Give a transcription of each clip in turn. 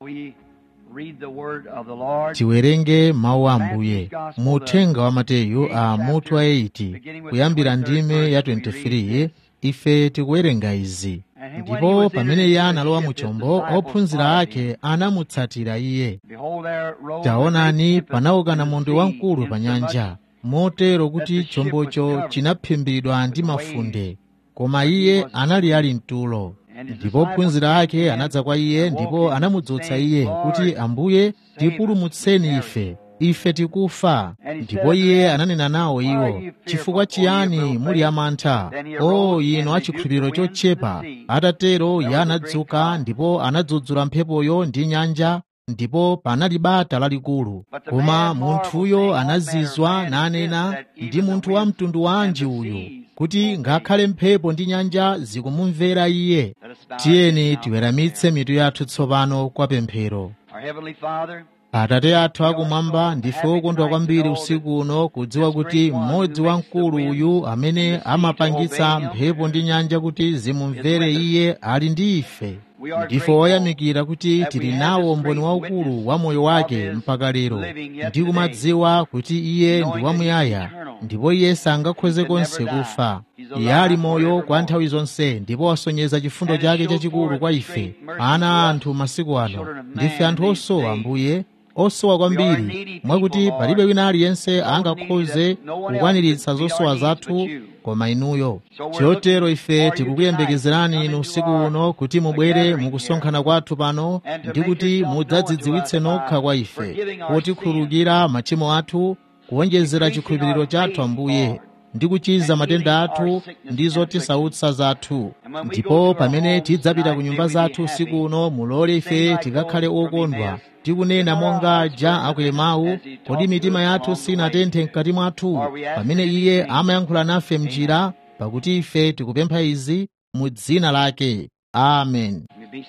Tiwerenge mawu a Ambuye mu uthenga wa Mateyu mutu wa 8 kuyambira ndime ya 23. Ife tikuwerenga izi. Ndipo pamene iye analowa mu chombo, ophunzira ake anamutsatira iye. Taonani, panauka namondwe wamkulu pa nyanja, motero kuti chombocho chinaphimbidwa ndi mafunde, koma iye anali ali mtulo. Ndipo ophunzira ake anadza kwa iye ndipo anamudzutsa iye kuti, Ambuye, tipulumutseni ife tikufa. Ndipo iye ananena nawo iwo, chifukwa chiyani muli amantha, o inu achikhulupiriro chochepa? Atatero iye anadzuka ndipo anadzudzula mphepoyo ndi nyanja, ndipo panali bata lalikulu. Koma munthuyo anazizwa nanena, ndi munthu wa mtundu wanji uyu, kuti ngakhale mphepo ndi nyanja zikumumvera iye? Tiyeni tiweramitse mitu yathu tsopano kwa pemphero. Atate athu akumwamba, ndife okondwa kwambiri usiku uno kudziwa kuti mmodzi wamkulu uyu amene amapangitsa mphepo ndi nyanja kuti zimumvere iye ali ndi ife. Ndife oyamikira kuti tili nawo umboni waukulu wa moyo wake mpaka lero, ndi kumadziwa kuti iye ndi wamuyaya ndipo iye sangakhoze konse kufa. Iye ali moyo kwa nthawi zonse ndipo wasonyeza chifundo chake chachikulu kwa ife ana anthu masiku ano. Ndife anthu osowa, Ambuye, osowa kwambiri, mwakuti palibe wina aliyense angakhoze kukwaniritsa zosowa zathu koma inuyo. Chotero ife tikukuyembekezerani inu usiku uno kuti mubwere mukusonkhana kwathu pano ndi kuti mudzadzidziwitse nokha kwa ife, potikhululukira machimo athu, kuwonjezera chikhulupiriro chathu, Ambuye, ndi kuchiza matenda athu ndi zotisautsa zathu. Ndipo pamene tidzapita ku nyumba zathu usiku uno, mulole ife tikakhale okondwa tikunena monga aja aku Emau, kodi mitima yathu sinatenthe mkati mwathu pamene iye amayankhula nafe m'njira? Pakuti ife tikupempha izi mu dzina lake. Amen.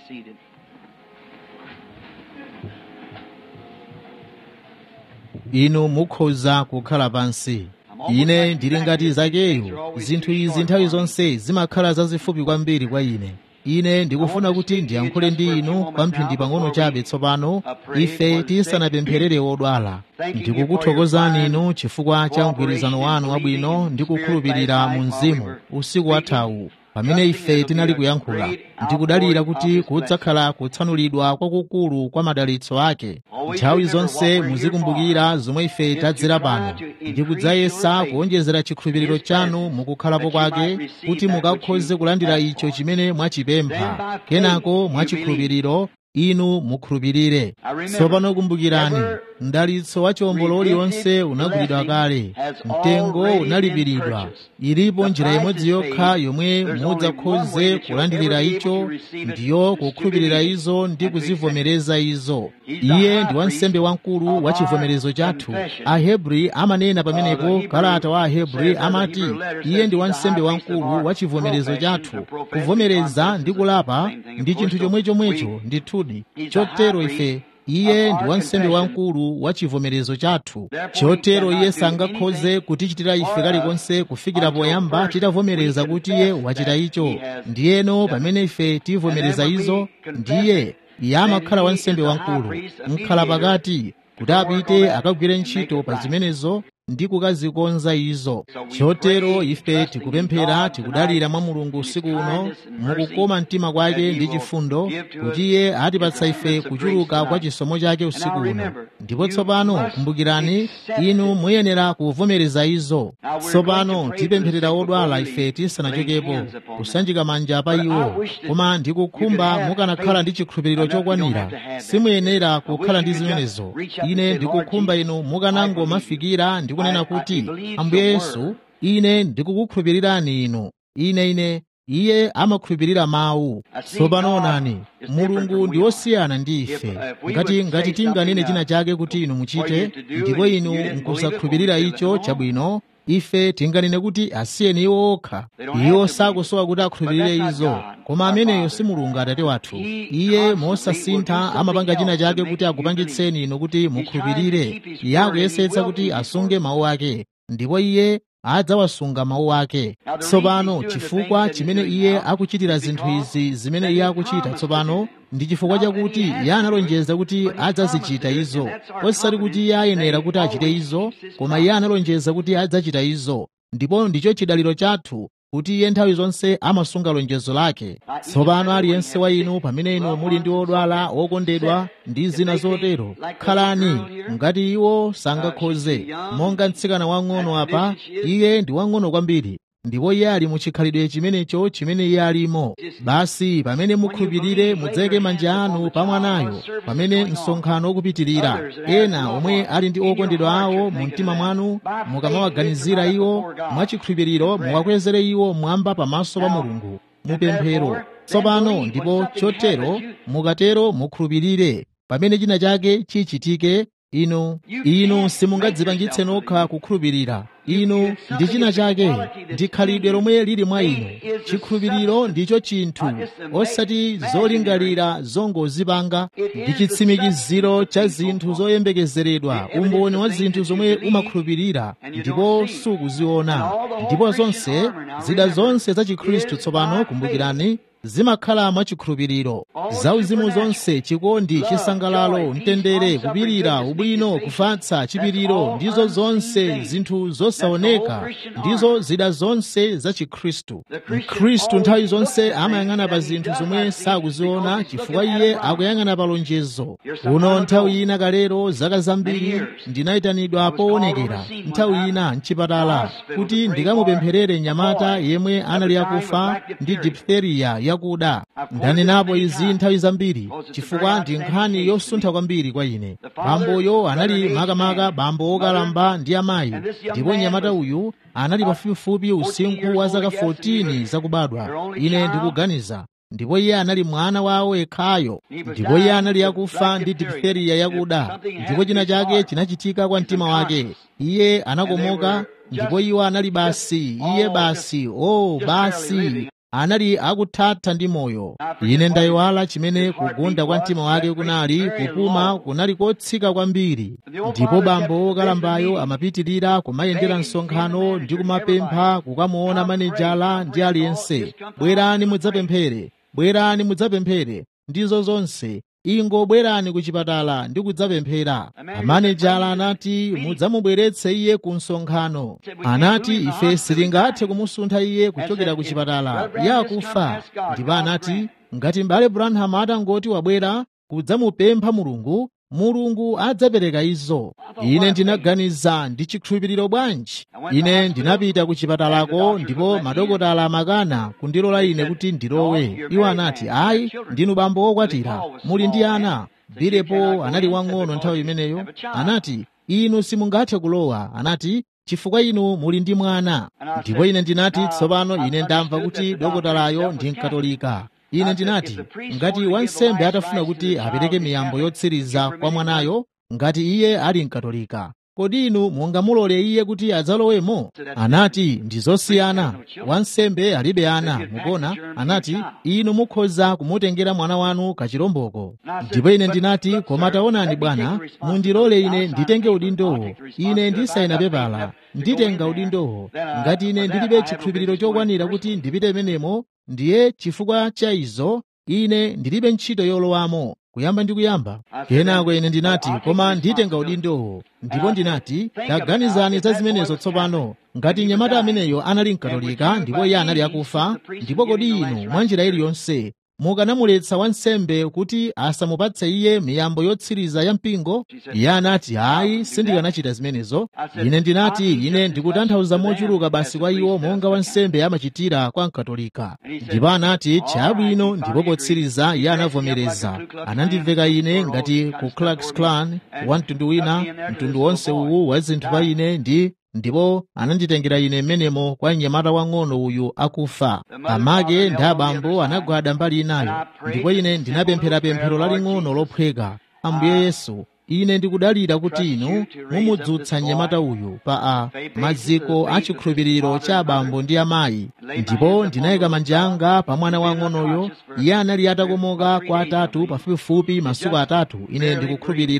Inu mukhoza kukhala pansi. Ine ndili ngati Zakeyu. Zinthu izi nthawi zonse zimakhala zazifupi kwambiri kwa ine. Ine ndikufuna kuti ndiyankhule ndi inu kwamphindi pang'ono chabe tsopano, ife tisanapempherere odwala. Ndikukuthokozani inu chifukwa cha mgwirizano wanu wabwino ndi kukhulupirira mu mzimu usiku wathawu pamene ife tinali kuyankhula. Ndikudalira kuti kudzakhala kutsanulidwa kwakukulu kwa madalitso ake. Nthawi zonse muzikumbukira zomwe ife tadzera pano, ndikudzayesa kuwonjezera chikhulupiriro chanu mukukhalapo kwake, kuti mukakhoze kulandira icho chimene mwachipempha. Kenako mwachikhulupiriro inu mukhulupirire. Tsopano kumbukirani, mdalitso wa chiwombolo uliwonse unagulidwa kale, mtengo unalipiridwa. Ilipo njira imodzi yokha yomwe mudzakhoze kulandirira icho, ndiyo kukhulupirira izo ndi kuzivomereza izo. Iye ndi wansembe wamkulu wa chivomerezo chathu. Ahebri amanena pamenepo, kalata wa Ahebri amati iye ndi wansembe wamkulu wa chivomerezo chathu. Kuvomereza ndi kulapa ndi chinthu chomwechomwecho ndithudi. Chotero iye ndi wansembe wamkulu wa chivomerezo chathu. Chotero iye sangakhoze kutichitira ife kalikonse kufikira poyamba titavomereza kuti iye wachita icho. Ndiyeno pamene ife tivomereza izo, ndiye iye amakhala wansembe wamkulu, mkhala pakati, kuti apite akagwire ntchito pa zimenezo ndi kukazikonza izo. Chotero ife tikupemphera, tikudalira mwa Mulungu usiku uno mukukoma mtima kwake ndi chifundo, kuti iye atipatsa ife kuchuluka kwa chisomo chake usiku uno. Ndipo tsopano kumbukirani, inu muyenera kuvomereza izo. Tsopano tipempherera odwala ife tisanachokepo, kusanjika manja pa iwo. Koma ndikukhumba mukanakhala ndi chikhulupiriro chokwanira. Simuyenera kukhala ndi zimenezo. Ine ndikukhumba inu mukanangomafikira ndi kunena kuti, Ambuye Yesu, ine ndikukukhulupirirani inu. Iye amakhulupirira mawu. Tsopano onani, Mulungu ndi wosiyana ndi ife. Ngati tinganene china chake kuti inu muchite, ndipo inu nkusakhulupirira icho chabwino, ife tinganene kuti asiyeni iwo okha. Iwo sakusowa kuti akhulupirire izo, koma ameneyo si Mulungu Atate wathu. Iye mosasintha amapanga china chake kuti akupangitseni inu kuti mukhulupirire. Iye akuyesetsa kuti asunge mawu ake, ndipo iye adzawasunga mawu ake. Tsopano chifukwa chimene iye akuchitira zinthu izi zimene iye akuchita tsopano ndi chifukwa chakuti iye analonjeza kuti adzazichita izo, osati kuti iye ayenera kuti achite izo, koma iye analonjeza kuti adzachita izo, ndipo ndicho chidaliro chathu kuti iye nthawi zonse amasunga lonjezo lake. Tsopano aliyense wa inu pamene inu muli ndi odwala, okondedwa ndi zina zotero, khalani ngati iwo sangakhoze. Monga mtsikana wang'ono apa, iye ndi wang'ono kwambiri, ndipo iye ali mu chikhalidwe chimenecho chimene iye alimo. Basi pamene mukhulupirire mudzeke manja anu pa mwanayo pamene msonkhano ukupitirira. Ena omwe ali ndi okondedwa awo mu mtima mwanu, mukamawaganizira iwo mwachikhulupiriro, muwakwezere iwo mwamba pamaso pa Mulungu mupemphero. Tsopano ndipo chotero mukatero mukhulupirire pamene china chake chichitike. Inu simungadzipangitse nokha kukhulupirira. Inu ndi china chake, ndi khalidwe lomwe lili mwa inu. Chikhulupiriro ndicho chinthu, osati zolingalira zongozipanga. Ndi chitsimikiziro cha zinthu zoyembekezeredwa, umboni wa zinthu zomwe umakhulupirira ndipo sukuziona. Ndipo zonse zida zonse za Chikhristu tsopano, kumbukirani, zimakhala mwachikhulupiriro. Zauzimu zonse, chikondi, chisangalalo, mtendere, kupirira, ubwino, kufatsa, chipiriro, ndizo zonse zinthu zosaoneka, ndizo zida zonse za Chikhristu. Mkhristu nthawi zonse amayang'ana pa zinthu zomwe sakuziona, chifukwa iye akuyang'ana pa lonjezo. Kuno nthawi ina kalero, zaka zambiri, ndinayitanidwa poonekera nthawi ina mchipatala kuti ndikamupempherere mnyamata yemwe anali akufa ndi diphtheria yakuda. Ndanenapo izi nthawi zambiri chifukwa ndi nkhani yosuntha kwambiri kwa ine. Bamboyo anali makamaka bambo wokalamba ndi amayi, ndipo mnyamata uyu anali pafupifupi usinkhu wa zaka 14 zakubadwa, ine ndikuganiza, ndipo iye anali mwana wawo yekhayo, ndipo iye anali akufa ndi diphtheria yakuda, ndipo china chake chinachitika kwa mtima wake. Iye anakomoka, ndipo iwo anali basi, iye basi, basi anali akuthatha ndi moyo. Ine ndayiwala chimene kugunda kwa mtima wake kunali, kupuma kunali kotsika kwambiri. Ndipo bambo wokalambayo amapitirira kumayendera msonkhano ndi kumapempha, kukamuona manejala ndi aliyense, bwerani mudzapemphere, bwerani mudzapemphere, ndizo zonse, ingobwerani ku chipatala ndi kudzapemphera. Amanejala anati mudzamubweretse iye ku msonkhano. Anati ife sitingathe kumusuntha iye kuchokera ku chipatala, iye akufa. Ndipo anati ngati m'bale Branham atangoti wabwera kudzamupempha Mulungu adzapereka izo. Ine ndinaganiza ndi chikhulupiriro bwanji. Ine ndinapita ku chipatalako, ndipo madokotala amakana kundilola ine kuti ndilowe. Iwo anati ayi, ndinu bambo wokwatira, muli ndi ana. Bilepo anali wang'ono nthawi imeneyo. Anati inu simungathe kulowa. Anati chifukwa inu muli ndi mwana. Ndipo ine ndinati tsopano ine ndamva kuti dokotalayo ndi Mkatolika. Ine ndinati ngati wansembe atafuna kuti apereke miyambo yotsiriza kwa mwanayo, ngati iye ali Mkatolika, kodi inu mungamulole iye kuti adzalowemo? Anati ndi zosiyana, wansembe alibe ana, mukuona. Anati inu mukhoza kumutengera mwana wanu kachilomboko. Ndipo ine ndinati koma taonani bwana, mundilole ine nditenge udindowo. Ine ndisayina pepala, nditenga udindowo. Ngati ine ndilibe chikhulupiriro chokwanira kuti ndipite menemo, ndiye chifukwa cha izo ine ndilibe ntchito yolowamo. Kuyamba kenako ine ndinati koma nditenga udindowo. Ndipo ndinati taganizani za zimenezo tsopano. Ngati mnyamata ameneyo anali Mkatolika ndipo iye anali akufa, ndipo kodi inu mwa njira iliyonse mukanamuletsa wansembe kuti asamupatse iye miyambo yotsiriza ya mpingo? Iye anati ayi, sindikanachita zimenezo. Ine ndinati ine ndikutanthauza mochuluka basi kwa iwo monga wansembe amachitira kwa Mkatolika. Ndipo anati chabwino. Ndipo potsiriza iye anavomereza. Anandiveka ine ngati ku Klux Klan wa mtundu wina, mtundu wonse uwu wa zinthu pa ine, ndipo ananditengera ine menemo kwa mnyamata wang'ono uyu akufa. Amake ndi abambo anagwada mbali inayo, ndipo ine ndinapemphera pemphero laling'ono lophweka. Ambuye Yesu, ine ndikudalira kuti inu mumudzutsa mnyamata uyu pa maziko a chikhulupiriro cha abambo ndi amayi. Ndipo ndinayika manja anga pa mwana wang'onoyo. Iye anali atakomoka kwa atatu pafupifupi masiku atatu, ine ndikukhulupirira,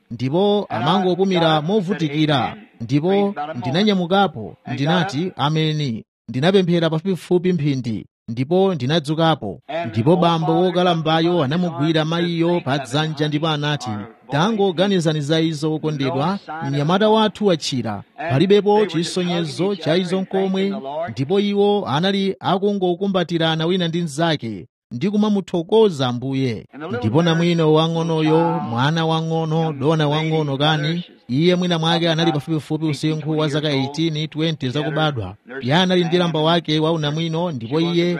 ndipo amangopumira movutikira. Ndipo ndinanyamukapo, ndinati ameni, ndinapemphera pafupifupi mphindi, ndipo ndinadzukapo. Ndipo bambo wokalambayo anamugwira mayiyo pa dzanja ndipo anati, tangoganizani za izo wokondedwa, mnyamata wathu wachira, palibepo chisonyezo cha izo n'komwe. Ndipo iwo anali akungokumbatirana wina ndi mnzake ndi kumamuthokoza Ambuye. Ndipo namwino wang'onoyo, mwana wang'ono, dona wang'ono kani, iye mwina mwake anali pafupifupi usinkhu wa zaka 18 20 zakubadwa. Iye anali ndi lamba wake wa unamwino, ndipo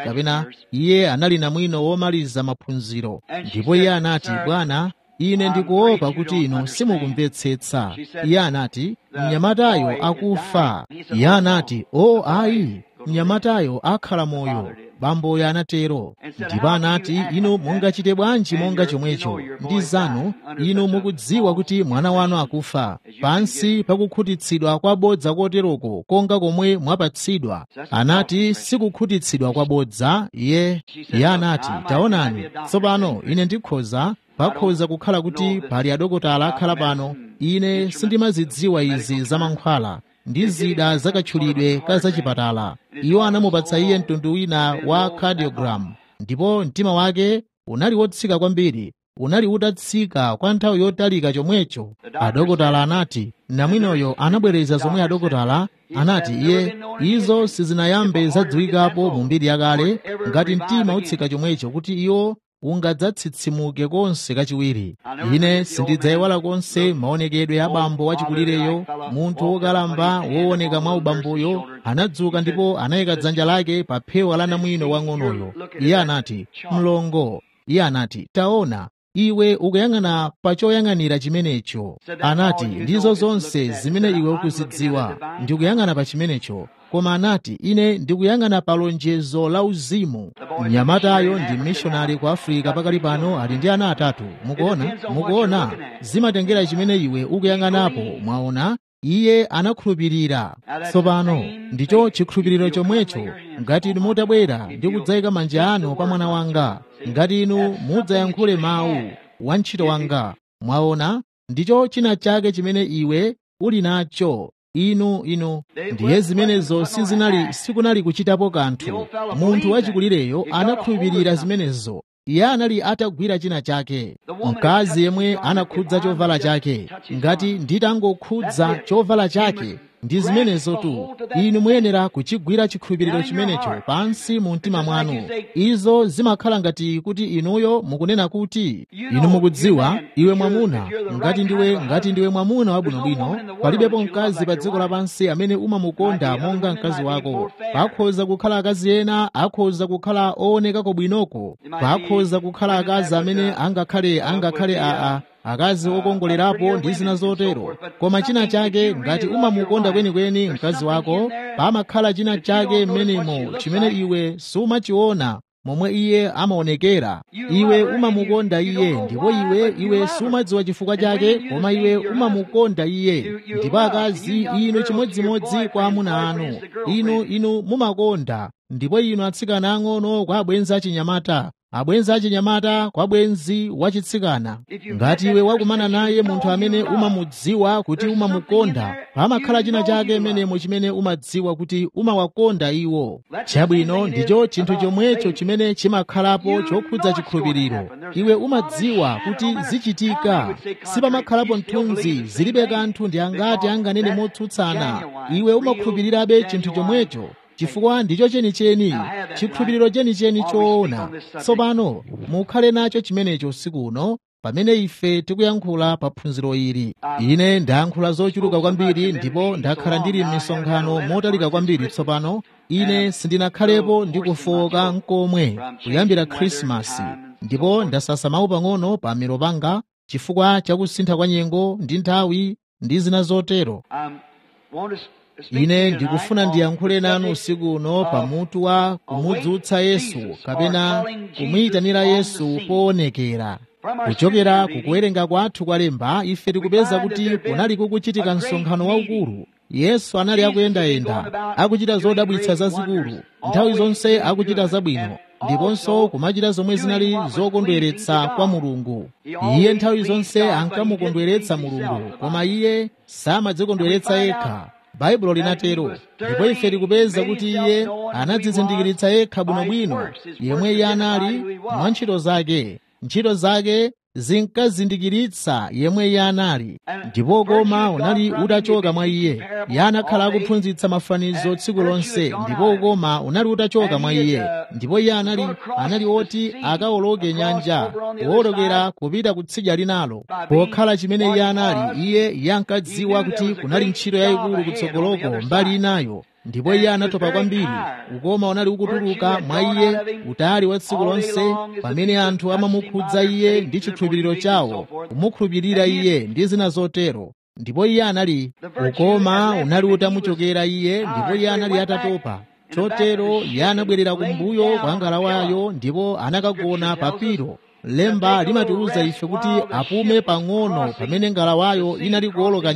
iye anali namwino womaliza maphunziro. Ndipo iye anati, Bwana, ine ndikuopa kuti inu simukumvetsetsa. Iye anati, mnyamatayo akufa. Iye anati, ayi, mnyamatayo akhala moyo. Bamboyo anatero. Ndipo anati, inu mungachite bwanji monga chomwecho ndi zanu? Inu mukudziwa kuti mwana wanu akufa pansi pakukhutitsidwa kwabodza koteroko konga komwe mwapatsidwa. Anati, sikukhutitsidwa kwabodza. Iye anati, taonani, tsopano ine pakhoza kukhala kuti pali adokotala akhala pano. Ine sindimazidziwa izi za mankhwala ndi zida zakatchulidwe ka zachipatala. Iwo anamupatsa iye mtundu wina wa cardiogram, ndipo mtima wake unali wotsika kwambiri, unali utatsika kwa nthawi yotalika chomwecho. Adokotala anati, namwinoyo anabwereza zomwe adokotala anati izo sizinayambe zadziwikapo mu mbiri yakale, ngati mtima utsika chomwecho kuti iwo ungadzatsitsimuke konse kachiwiri. Ine sindidzayiwala konse maonekedwe a bambo wachikulireyo, munthu wokalamba wooneka mwa ubamboyo, anadzuka ndipo anayika dzanja lake pa phewa la namwino wang'onoyo. Iye anati, mlongo. Iye anati, taona, iwe ukuyang'ana pa choyang'anira chimenecho. Anati, ndizo zonse zimene iwe ukuzidziwa, ndikuyang'ana pa chimenecho. Koma anati, ine ndikuyang'ana pa lonjezo la uzimu. Mnyamatayo ndi mishonari ku Afrika pakali pano, ali ndi ana 3. Mukuona, zimatengera chimene iwe ukuyang'anapo. Mwaona, iye anakhulupirira. Tsopano ndicho chikhulupiriro chomwecho. Ngati inu mutabwera ndi kudzayika manja anu pa mwana wanga, ngati inu mudzayankhule mawu wantchito wanga, mwaona, ndicho china chake chimene iwe uli nacho. Inu ndiye zimenezo sikunali kuchitapo kanthu. Munthu wachikulireyo anakhulupirira zimenezo. Iye anali atagwira china chake. Mkazi yemwe anakhudza chovala chake, ngati nditangokhudza chovala chake, ndi zimenezo tu. Inu muyenera kuchigwira chikhulupiriro chimenecho pansi mu mtima mwanu. Izo zimakhala ngati kuti inuyo mukunena kuti, inu mukudziwa, iwe mwamuna, ngati ndiwe mwamuna wabwinobwino, palibepo mkazi pa dziko lapansi amene umamukonda monga mkazi wako. Pakhoza kukhala akazi ena akhoza kukhala oonekako bwinoko, pakhoza kukhala akazi amene angakhale akazi okongolerapo ndi zina zotero. Koma china chake, ngati umamukonda kwenikweni mkazi wako, pamakhala china chake mmenemo chimene iwe sumachiona momwe iye amaonekera. Iwe umamukonda iye, ndipo iwe sumadziwa chifukwa chake, koma iwe umamukonda iye. Ndipo akazi, inu chimodzimodzi kwa amuna anu, inu mumakonda. Ndipo inu atsikana ang'ono kwa abwenzi achinyamata, abwenzi achinyamata kwa bwenzi wachitsikana. Ngati iwe wakumana naye munthu amene umamudziwa kuti umamukonda, pamakhala china chake menemo chimene umadziwa kuti umawakonda iwo. Chabwino ndicho chinthu chomwecho chimene chimakhalapo chokhudza chikhulupiriro. Iwe umadziwa kuti zichitika, sipamakhalapo mthunzi, zilibe kanthu ndi angati anganene motsutsana. Iwe umakhulupirirabe chinthu chomwecho, chifukwa ndicho chenicheni, chikhulupiriro chenicheni choona. Tsopano mukhale nacho chimenecho usiku uno pamene ife tikuyankhula pa phunziro ili. Ine ndayankhula zochuluka kwambiri ndipo ndakhala ndili m'misonkhano motalika kwambiri. Tsopano ine sindinakhalepo ndi kufowoka n'komwe kuyambira Khrisimasi, ndipo ndasasa mawu pang'ono pa mero panga chifukwa chakusintha kwa nyengo ndi nthawi ndi zina zotero. Ine ndikufuna ndiyankhule nanu usiku uno pamutu wa kumudzutsa Yesu kapena kumuyitanira Yesu poonekera. Kuchokera kukuwerenga kwathu kwa lemba, ife tikupeza kuti kunali kukuchitika msonkhano waukulu. Yesu anali akuyendayenda akuchita zodabwitsa zazikulu, nthawi zonse akuchita zabwino. ndiponso kumachita zomwe zinali zokondweretsa kwa Mulungu. Iye nthawi zonse ankamukondweretsa Mulungu, koma iye samadzikondweretsa yekha. Baibulo linatero, ndipo ife tikupeza kuti iye anadzizindikiritsa yekha bwinobwino yemwe iye anali mwa ntchito zake. Ntchito zake zinkazindikiritsa yemwe iye anali, ndipo ukoma unali utachoka mwa iye. Iye anakhala akuphunzitsa mafanizo tsiku lonse, ndipo ukoma unali utachoka mwa iye, ndipo iye anali oti akawoloke nyanja, kuwolokera kupita kutsidya linalo. Pokhala chimene iye anali, iye ankadziwa kuti kunali ntchito yayikulu kutsogoloko mbali inayo, ndipo iye anatopa kwambiri. Ukoma unali ukutuluka mwa iye utali wa tsiku lonse, pamene anthu amamukhudza iye ndi chikhulupiriro chawo, kumukhulupirira iye ndi zina zotero. Ndipo iye ukoma unali utamuchokera iye, ndipo iye anali atatopa. Chotero iye anabwerera kumbuyo kwa ngalawayo, ndipo anakagona pa pilo. Lemba limatiwuza ife kuti apume pang'ono pamene ngalawayo inali kuwoloka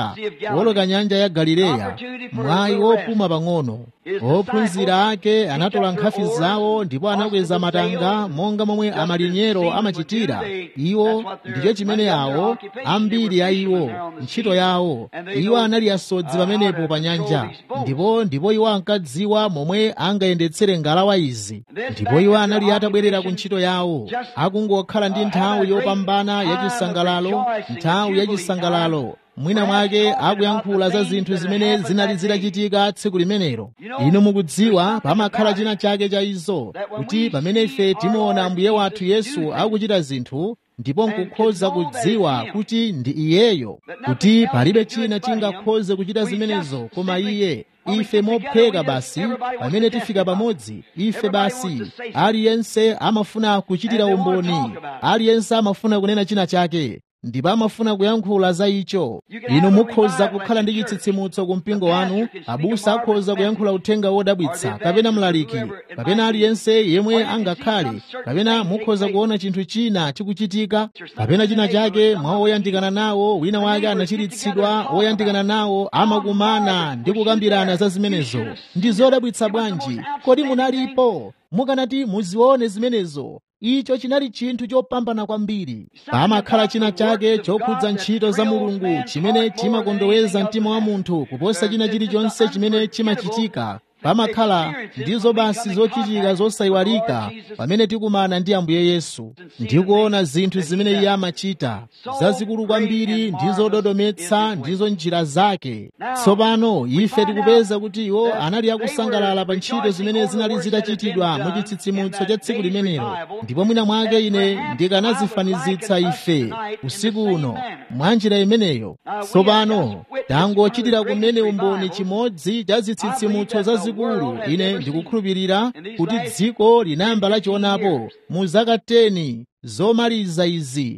nyanja ya Galileya, mwayi wopuma pang'ono. Ophunzira ake anatola nkhafi zawo ndipo anakweza matanga monga momwe amalinyero amachitira. Iwo ndicho chimene yawo, ambiri a iwo, ntchito yawo. Iwo anali asodzi pamenepo pa nyanja, ndipo iwo ankadziwa momwe angayendetsere ngalawa izi. Ndipo iwo anali atabwerera ku ntchito yawo, akungokhala ndi nthawi yopambana yachisangalalo, nthawi yachisangalalo. Mwina mwake akuyankhula za zinthu zimene zinali zitachitika tsiku limenelo. Inu mukudziwa pamakhala china chake cha izo, kuti pamene ife timuona Ambuye wathu Yesu akuchita zinthu, ndipo nkukhoza kudziwa kuti ndi Iyeyo, kuti palibe china chingakhoze kuchita zimenezo koma Iye. Ife mopheka basi, pamene tifika pamodzi, ife basi, aliyense amafuna kuchitira umboni, aliyense amafuna kunena china chake, ndipo amafuna kuyankhula za icho. Inu mukhoza kukhala ndi chitsitsimutso ku mpingo wanu, abusa akhoza kuyankhula uthenga wodabwitsa, kapena mlaliki, kapena aliyense yemwe angakhale, kapena mukhoza kuona chinthu china chikuchitika, kapena china chake mwa oyandikana nawo, wina wake anachiritsidwa, oyandikana nawo amakumana ndi kukambirana za zimenezo. Ndi zodabwitsa bwanji! Kodi munalipo mukanati muzione zimenezo? Icho chinali chinthu chopambana kwambiri. Pamakhala china chake chokhudza ntchito za Mulungu chimene chimakondoweza mtima wa munthu kuposa china chilichonse chimene chimachitika. Pamakhala ndizo basi zochitika zosayiwalika pamene tikumana ndi Ambuye Yesu, ndikuona zinthu zimene Iye amachita zazikulu kwambiri, ndizo dodometsa, ndizo njira zake. Tsopano ife tikupeza kuti iwo anali akusangalala pa ntchito zimene zinali zitachitidwa mu chitsitsimutso cha tsiku limenelo. Ndipo mwina mwake ine ndikanazifanizitsa ife usiku uno mwa njira imeneyo. Tsopano tangochitira kumene umboni chimodzi cha zitsitsimutso zazikulu. Ine ndikukhulupirira kuti dziko linayamba lachionapo mu zaka 10 zomaliza izi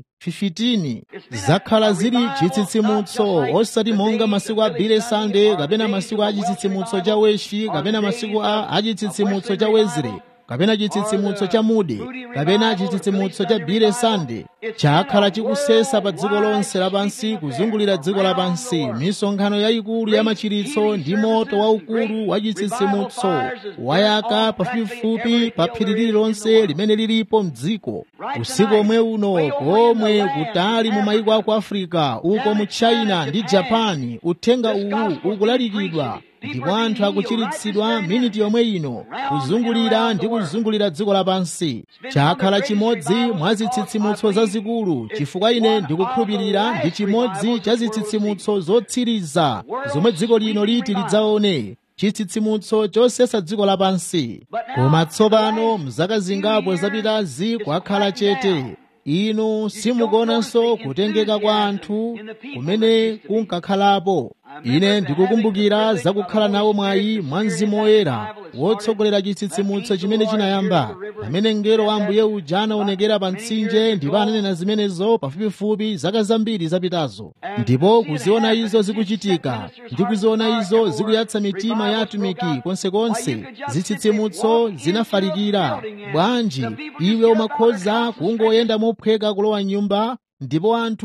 15 zakhala zili chitsitsimutso, osati monga masiku a Billy Sunday, kapena masiku a chitsitsimutso cha Weshi, kapena masiku a chitsitsimutso cha Wesley, kapena chitsitsimutso cha Moody, kapena chitsitsimutso cha Billy Sunday. Chakhala chikusesa pa dziko lonse lapansi, kuzungulira dziko lapansi, misonkhano yayikulu ya machiritso ndi moto waukulu wa chitsitsimutso wayaka pafupifupi pa phiri lililonse limene lilipo mdziko. Usiku omwe uno komwe kutali mu mayiko aku Afrika, uko mu China ndi Japani, uthenga uwu ukulalikidwa, ndipo anthu akuchiritsidwa miniti yomwe ino, kuzungulira ndi kuzungulira dziko lapansi. Chakhala chimodzi mwa zitsitsimutso zazikulu, chifukwa ine ndikukhulupirira ndi chimodzi cha zitsitsimutso zotsiriza zomwe dziko lino liti lidzaone, chitsitsimutso chosesa dziko lapansi. Koma tsopano mzaka zingapo zapitazi kwakhala chete. Inu simukuonanso kutengeka kwa anthu kumene kunkakhalapo. Ine ndikukumbukira zakukhala nawo mwayi mwa Mzimu Woyera wotsogolera chitsitsimutso chimene chinayamba, pamene mngelo wa Ambuye uja anaonekera pa mtsinje ndipo ananena zimenezo pafupifupi zaka zambiri zapitazo. Ndipo kuziona izo zikuchitika ndi kuziona izo zikuyatsa mitima ya atumiki konsekonse, zitsitsimutso zinafalikira. Bwanji iwe umakhoza kungoyenda mophweka kulowa nyumba ndipo anthu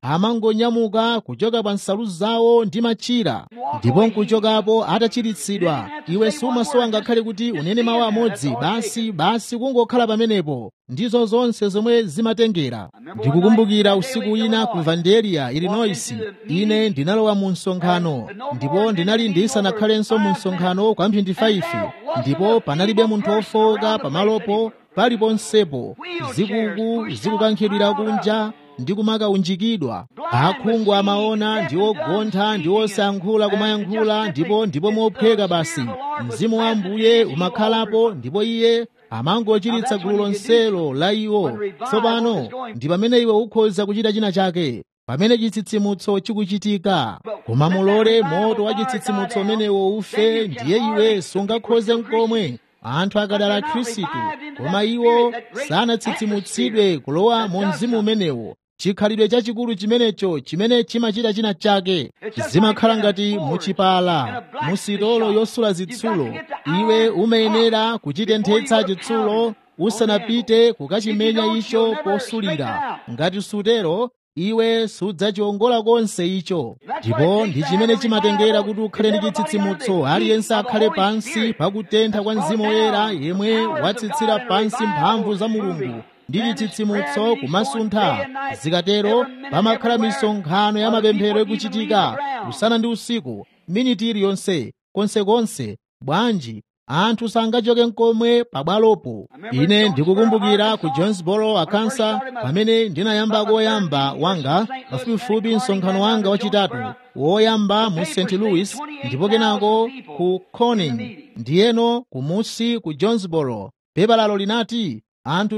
amangonyamuka kuchoka pa nsalu zawo ndi machira, ndipo nkuchokapo atachiritsidwa. Iwe sumasowa ngakhale kuti unene mawu amodzi, basi kungokhala pamenepo. Ndizo zonse zomwe zimatengera. Ndikukumbukira usiku wina ku Vandalia, Illinois, ine ndinalowa mu msonkhano, ndipo ndinali ndisanakhalenso mu msonkhano kwa mphindi 5, ndipo panalibe munthu ofowoka pamalopo paliponsepo. Zikuku zikukankhidwira kunja ndi kumakaunjikidwa. Akhungu amaona ndi ogontha ndi osayankhula kumayankhula, ndipo mopheka basi. Mzimu wa Ambuye umakhalapo, ndipo Iye amangochiritsa gulu lonselo la iwo. Tsopano ndi pamene iwe ukhoza kuchita china chake, pamene chitsitsimutso chikuchitika. Koma mulole moto wa chitsitsimutso umenewo ufe, ndiye iwe sungakhoze n'komwe. Anthu akadala Khristu, koma iwo sanatsitsimutsidwe kulowa mu mzimu umenewo. Chikhalidwe chachikulu chimenecho chimene chimachita china chake zimakhala ngati muchipala, musitolo yosula zitsulo. Iwe umayenera kuchitenthetsa chitsulo usanapite kukachimenya icho posulira. Ngati sutero, iwe sudzachiwongola konse icho. Ndipo ndi chimene chimatengera kuti ukhale ndi chitsitsimutso. Aliyense akhale pansi pakutentha kwa Mzimu Woyera, yemwe watsitsira pansi mphamvu za Mulungu ndi chitsitsimutso kumasuntha. Zikatero pamakhala misonkhano ya mapemphero ikuchitika usana ndi usiku, miniti iliyonse, konsekonse. Bwanji anthu sangachoke n'komwe pabwalopo. Ine ndikukumbukira ku Jonesboro, Arkansas, pamene ndinayamba koyamba wanga pafupifupi msonkhano wanga wachitatu woyamba mu St. Louis, ndipo kenako ku Corning, ndiyeno kumusi ku Jonesboro. Pepa lalo linati anthu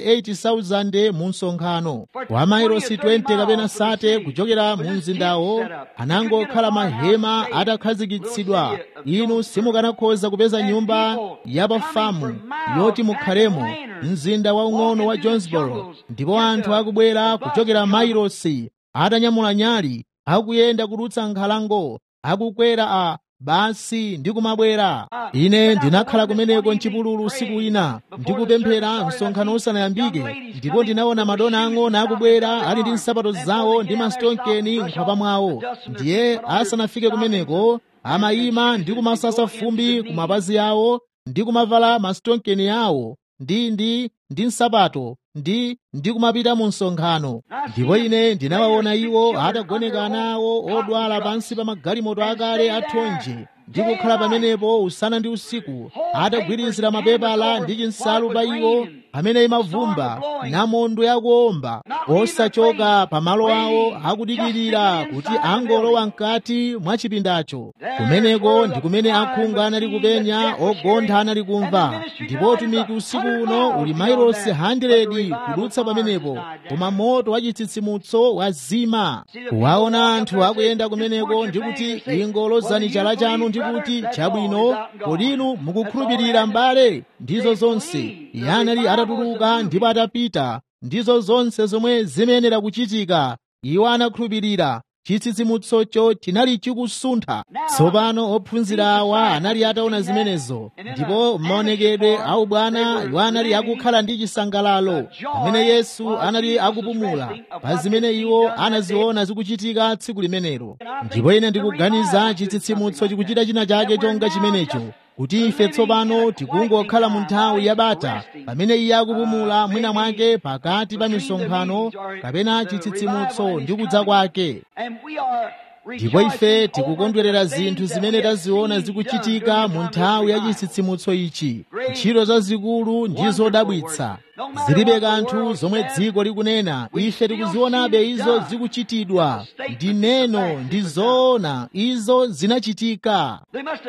28,000 mu msonkhano wa mailosi 20 kapena 30 kuchokera mu mzindawo. Anangokhala mahema atakhazikitsidwa. Inu simukanakhoza kupeza nyumba yapafamu yoti mukhalemo mzinda waung'ono wa Jonesboro. Ndipo anthu akubwera kuchokera mailosi atanyamula nyali, akuyenda kudutsa nkhalango, akukwera basi ndi kumabwera. Ine ndinakhala kumeneko mchipululu usiku wina ndikupemphera msonkhano usanayambike, ndipo ndinaona madona ang'ono akubwera ali ndi nsapato zawo ndi masitonkeni m'nkhwapa mwawo. Ndiye asanafike kumeneko amayima ndi kumasasa fumbi ku mapazi awo ndi kumavala masitonkeni awo ndi nsapato ndi kumapita mu msonkhano. Ndipo ine ndinawaona iwo atagoneka nawo odwala pansi pa magalimoto akale athonje ndi kukhala pamenepo usana ndi usiku, atagwirizira mapepala ndi chinsalu pa iwo amene imavumba namondo yakuomba, osachoka pamalo awo akudikirira kuti angolowa mkati mwa chipindacho. Kumeneko ndi kumene akhungu anali kupenya, ogontha anali kumva. Ndipo utumiki usiku uno uli mailosi 100 kudutsa pamenepo, koma moto wa chitsitsimutso wazima. Kuwaona anthu akuyenda kumeneko ndi kuti ingolozani chala chanu ndi kuti chabwino, kodi inu mukukhulupirira m'bale? Ndizo zonse. Iye anali atatuluka ndipo atapita. Ndizo zonse zomwe zimayenera kuchitika. Iwo anakhulupirira. Chitsitsimutsocho chinali chikusuntha. Tsopano ophunzira awa anali ataona zimenezo, ndipo maonekedwe a ubwana iwo anali akukhala ndi chisangalalo pamene Yesu anali akupumula pa zimene iwo anaziona zikuchitika tsiku limenelo. Ndipo ine ndikuganiza chitsitsimutso chikuchita china chake chonga chimenecho, kuti ife tsopano tikungokhala mu nthawi yabata pamene Iye akupumula mwina mwake pakati pa misonkhano kapena chitsitsimutso ndi kudza kwake. Ndipo ife tikukondwerera zinthu zimene taziona zikuchitika mu nthawi ya chitsitsimutso ichi. Ntchito zazikulu ndi zodabwitsa, zilibe kanthu zomwe dziko likunena, ife tikuzionabe izo zikuchitidwa. Ndi neno, ndi zoona, izo zinachitika.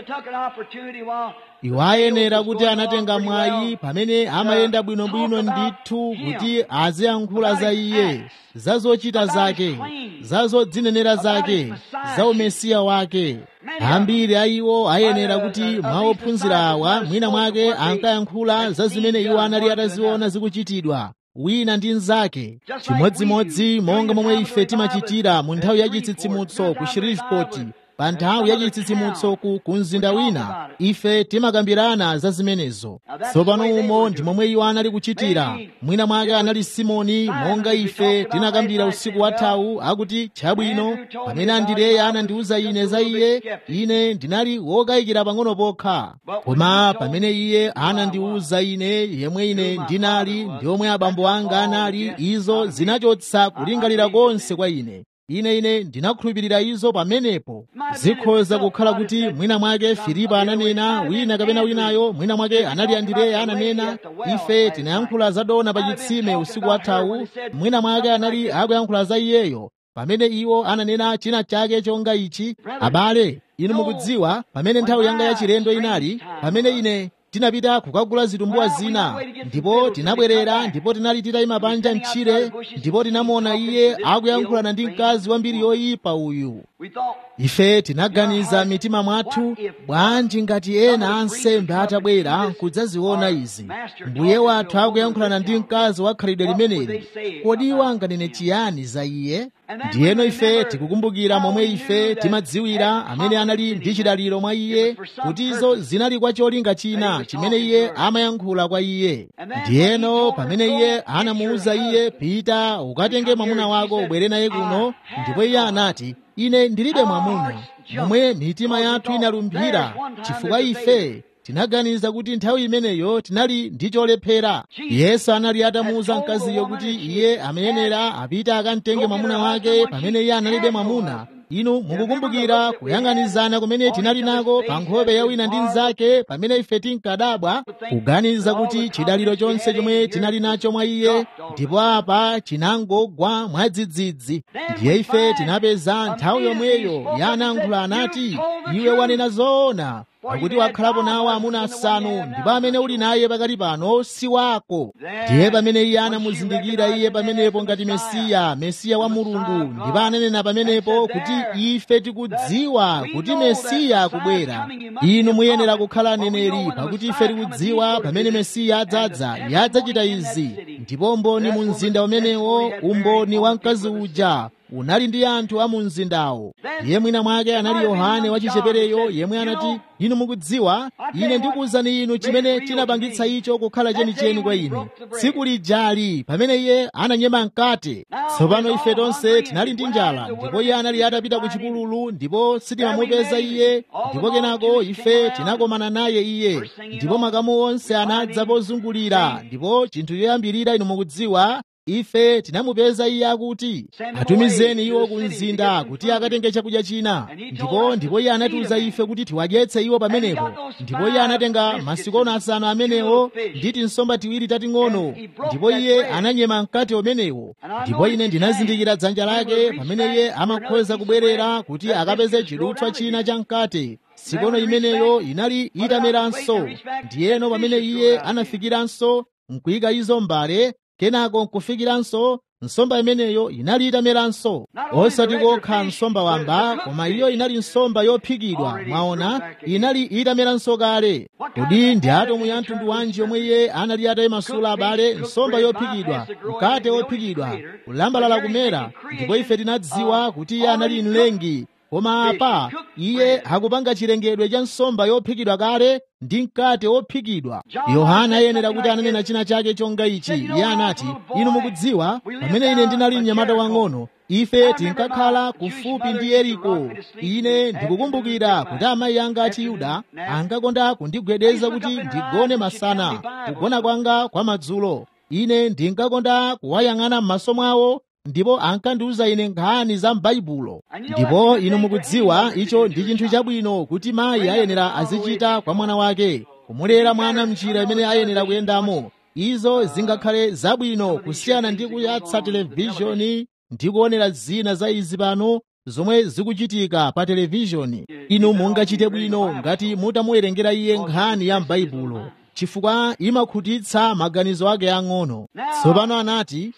Iwo ayenera kuti anatenga mwayi pamene amayenda bwinobwino ndithu kuti aziyankhula za Iye, za zochita zake, za zodzinenera zake, za umesiya wake. Ambiri a iwo ayenera kuti mwa ophunzira awa mwina mwake ankayankhula za zimene iwo anali ataziona zikuchitidwa wina ndi nzake, chimodzimodzi monga momwe ife timachitira mu nthawi ya chitsitsimutso ku Shreveport. pa nthawi ya chitsitsimutso ku mzinda wina, ife timakambirana za zimenezo. Tsopano umo ndi momwe iwo anali kuchitira. Mwina mwake anali Simoni, monga ife tinakambira usiku wathawu, akuti chabwino, pamene Andereya anandiwuza ine za iye, ine ndinali wokayikira pang'ono pokha. Koma pamene iye anandiwuza ine yemwe ine ndinali ndi omwe abambo anga anali, izo zinachotsa kulingalira konse kwa ine. Ine ndinakhulupirira izo pamenepo. Zikhoza kukhala kuti mwina mwake Filipo ananena, wina kapena winayo, mwina mwake anali Andereya ananena. Ife tinayankhula za dona pa chitsime usiku wathawu, mwina mwake anali akuyankhula za iyeyo pamene iwo ananena china chake chonga ichi. Abale, inu mukudziwa, pamene nthawi yanga ya chilendo inali, pamene ine tinapita kukagula zitumbuwa zina, ndipo tinabwerera, ndipo tinali titayima panja mtchire, ndipo tinamuona iye akuyankhulana ndi mkazi wambiri yoyipa uyu. Ife tinaganiza mitima mwathu, bwanji ngati ena ansembe atabwera kudzaziona izi, mbuye wathu akuyankhulana ndi mkazi wa khalidwe limeneli, kodi iwo anganene chiyani za iye? Ndiyeno ife tikukumbukira momwe ife timadziwira amene anali ndi chidaliro mwa iye, kuti izo zinali kwa cholinga china chimene iye amayankhula kwa iye. Ndiyeno pamene iye anamuwuza iye, pita ukatenge mwamuna wako ubwere naye kuno, ndipo iye anati, ine ndilibe mwamuna. Momwe mitima yathu inalumphira, chifukwa ife tinaganiza kuti nthawi imeneyo tinali ndi cholephera. Yesu anali atamuwuza mkaziyo kuti iye amayenera apita akamtenge mwamuna wake pamene iye analibe mwamuna. Inu mukukumbukira kuyang'anizana kumene tinali nako pa nkhope ya wina ndi mnzake pamene ife tinkadabwa, kuganiza kuti chidaliro chonse chomwe tinali nacho mwa iye, ndipo apa chinangogwa mwadzidzidzi. Ndiye ife tinapeza nthawi yomweyo anayankhula anati, iwe wanena zoona, pakuti wakhalapo nawo amuna asanu, ndipo amene uli naye pakati pano si wako. Ndiye pamene iye anamuzindikira iye pamenepo ngati Mesiya wa Mulungu, ndipo ananena pamenepo kuti ife tikudziwa kuti Mesiya akubwera. Inu muyenera kukhala aneneri, pakuti ife tikudziwa pamene Mesiya adzadza, yadzachita izi. Ndipo umboni mu mzinda umenewo, umboni wa mkazi uja, unali ndi anthu a mu mzindawo. Iye mwina mwake anali Yohane wachichepereyo, yemwe anati, inu mukudziwa, ine ndikuwuzani inu chimene chinapangitsa icho kukhala chenicheni kwa ine. Tsiku lijali pamene iye ananyema mkate. Tsopano ife tonse tinali ndi njala, ndipo iye anali atapita ku chipululu, ndipo sitimamupeza iye. Ndipo kenako ife tinakomana naye iye, ndipo makamu onse anadza pozungulira. Ndipo chinthu choyambirira, inu mukudziwa, ife tinamupeza iye akuti, atumizeni iwo ku mzinda kuti akatenge chakudya china. Ndipo iye anatiuza ife kuti tiwadyetse iwo pamenepo. Ndipo iye anatenga masikono asanu amenewo ndi tinsomba tiwiri tating'ono, ndipo iye ananyema mkate umenewo. Ndipo ine ndinazindikira dzanja lake pamene iye amakhoza kubwerera kuti akapeze chidutswa china cha mkate. Sikono imeneyo inali itameranso. Ndiyeno pamene iye anafikiranso nkuyika izo mbale, kenako nkufikiranso, nsomba imeneyo inali itameranso. Osati kokha nsomba wamba, koma iyo inali nsomba yophikidwa, mwaona, inali itameranso kale. Kodi ndi atomwe ya mtundu wanji yomwe iye anali atayimasula abale? Nsomba yophikidwa, mkate wophikidwa, kulambalala kumera. Ndipo ife tinadziwa kuti iye anali mlengi. Koma apa iye akupanga chilengedwe cha nsomba yophikidwa kale ndi mkate wophikidwa. Yohana ayenera kuti ananena china chake chonga ichi. Iye anati, inu mukudziwa, pamene ine ndinali mnyamata wang'ono, ife tinkakhala kufupi ndi Yeriko. Ine ndikukumbukira kuti amayi anga a Chiyuda ankakonda kundigwedeza kuti ndigone masana, kugona kwanga kwa madzulo. Ine ndinkakonda kuwayang'ana m'maso mwawo, ndipo ankandiuza ine nkhani za m'Baibulo. Ndipo inu mukudziwa, icho ndi chinthu chabwino kuti mayi ayenera azichita kwa mwana wake, kumulera mwana m'njira imene ayenera kuyendamo. Izo zingakhale zabwino kusiyana ndi kuyatsa televishoni ndi kuonera zina za izi pano zomwe zikuchitika pa televishoni. Inu mungachite bwino ngati mutamuwerengera iye nkhani ya m'Baibulo. chifukwa imakhutitsa maganizo ake ang'ono. Tsopano anati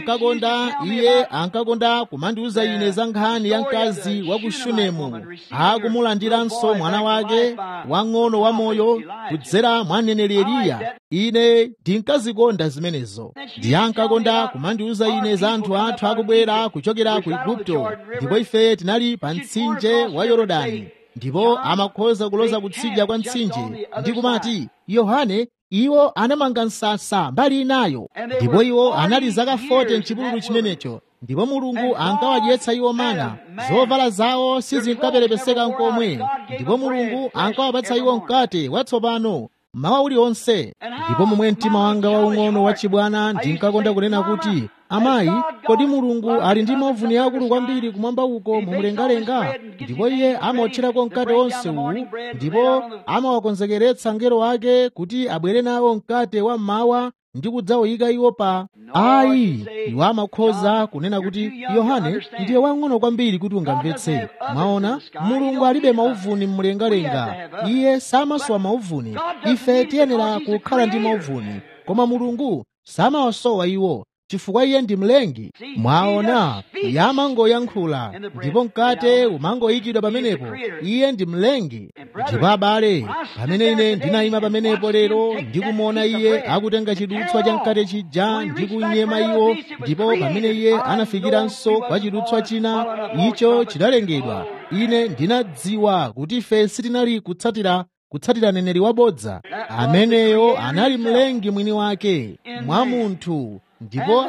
iye ankakonda kumandiuza ine za nkhani ya mkazi wa ku Shunemu akumulandiranso mwana wake wang'ono wamoyo kudzera mwa mneneri Eliya. Ine ndinkazikonda zimenezo. Ndiye ankakonda kumandiuza ine za anthu athu akubwera kuchokera ku Igupto, ndipo ife tinali pa mtsinje wa Yorodani, ndipo amakhoza kuloza kutsidya kwa mtsinje ndi kumati, Yohane, iwo anamanga msasa mbali inayo, ndipo iwo anali zaka 40 m'chipululu chimenecho, ndipo Mulungu ankawadyetsa iwo mana, zovala zawo sizinkaperepeseka n'komwe, ndipo Mulungu ankawapatsa iwo mkate watsopano mawa uliwonse. Ndipo momwe mtima wanga waung'ono wachibwana ndinkakonda kunena kuti, amayi, kodi Mulungu ali ndi mauvuni akulu kwambiri kumwamba uko mumlengalenga, ndipo iye amaotcherako mkate wonse uwu, ndipo amawakonzekeretsa angelo ake kuti abwere nawo mkate wa mmawa ndi kudzawuyika iwo pa. Ayi, iwo amakhoza kunena kuti, Yohane ndiye wang'ono kwambiri kuti ungamvetse. Mwaona, Mulungu alibe mauvuni mumlengalenga, iye samasowa mauvuni. Ife tiyenera kukhala ndi mauvuni, koma Mulungu samawasowa iwo, chifukwa iye ndi mlengi. Mwaona, iye amangoyankhula ndipo mkate umangoyikidwa pamenepo. Iye ndi mlengi. Ndipo abale, pamene ine ndinayima pamenepo lero ndikumuona iye akutenga chidutswa cha mkate chija ndi kunyema iwo, ndipo pamene iye anafikiranso kwa chidutswa china, icho chinalengedwa, ine ndinadziwa kuti ife sitinali kutsatira neneri wabodza. Ameneyo anali mlengi mwini wake mwa munthu. Ndipo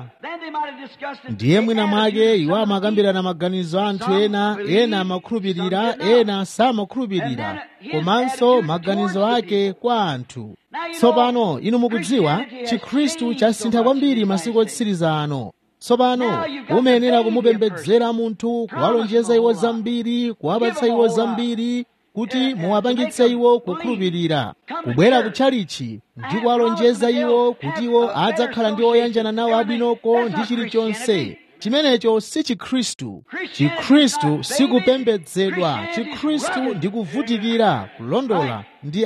ndiye mwina mwake iwo amakambirana maganizo a anthu ena amakhulupirira, ena samakhulupirira, komanso maganizo ake kwa anthu. Tsopano inu mukudziwa Chikhristu chasintha kwambiri masiku otsiriza ano. Tsopano umayenera kumupembedzera munthu, kuwalonjeza iwo zambiri, kuwapatsa iwo zambiri, kuti muwapangitse iwo kukhulupirira, kubwera kutchalichi ndi kuwalonjeza iwo kuti iwo adzakhala ndi oyanjana nawo abwinoko ndi chilichonse. Chimenecho si Chikhristu. Chikhristu si kupembedzedwa. Chikhristu ndi kuvutikira, kulondola,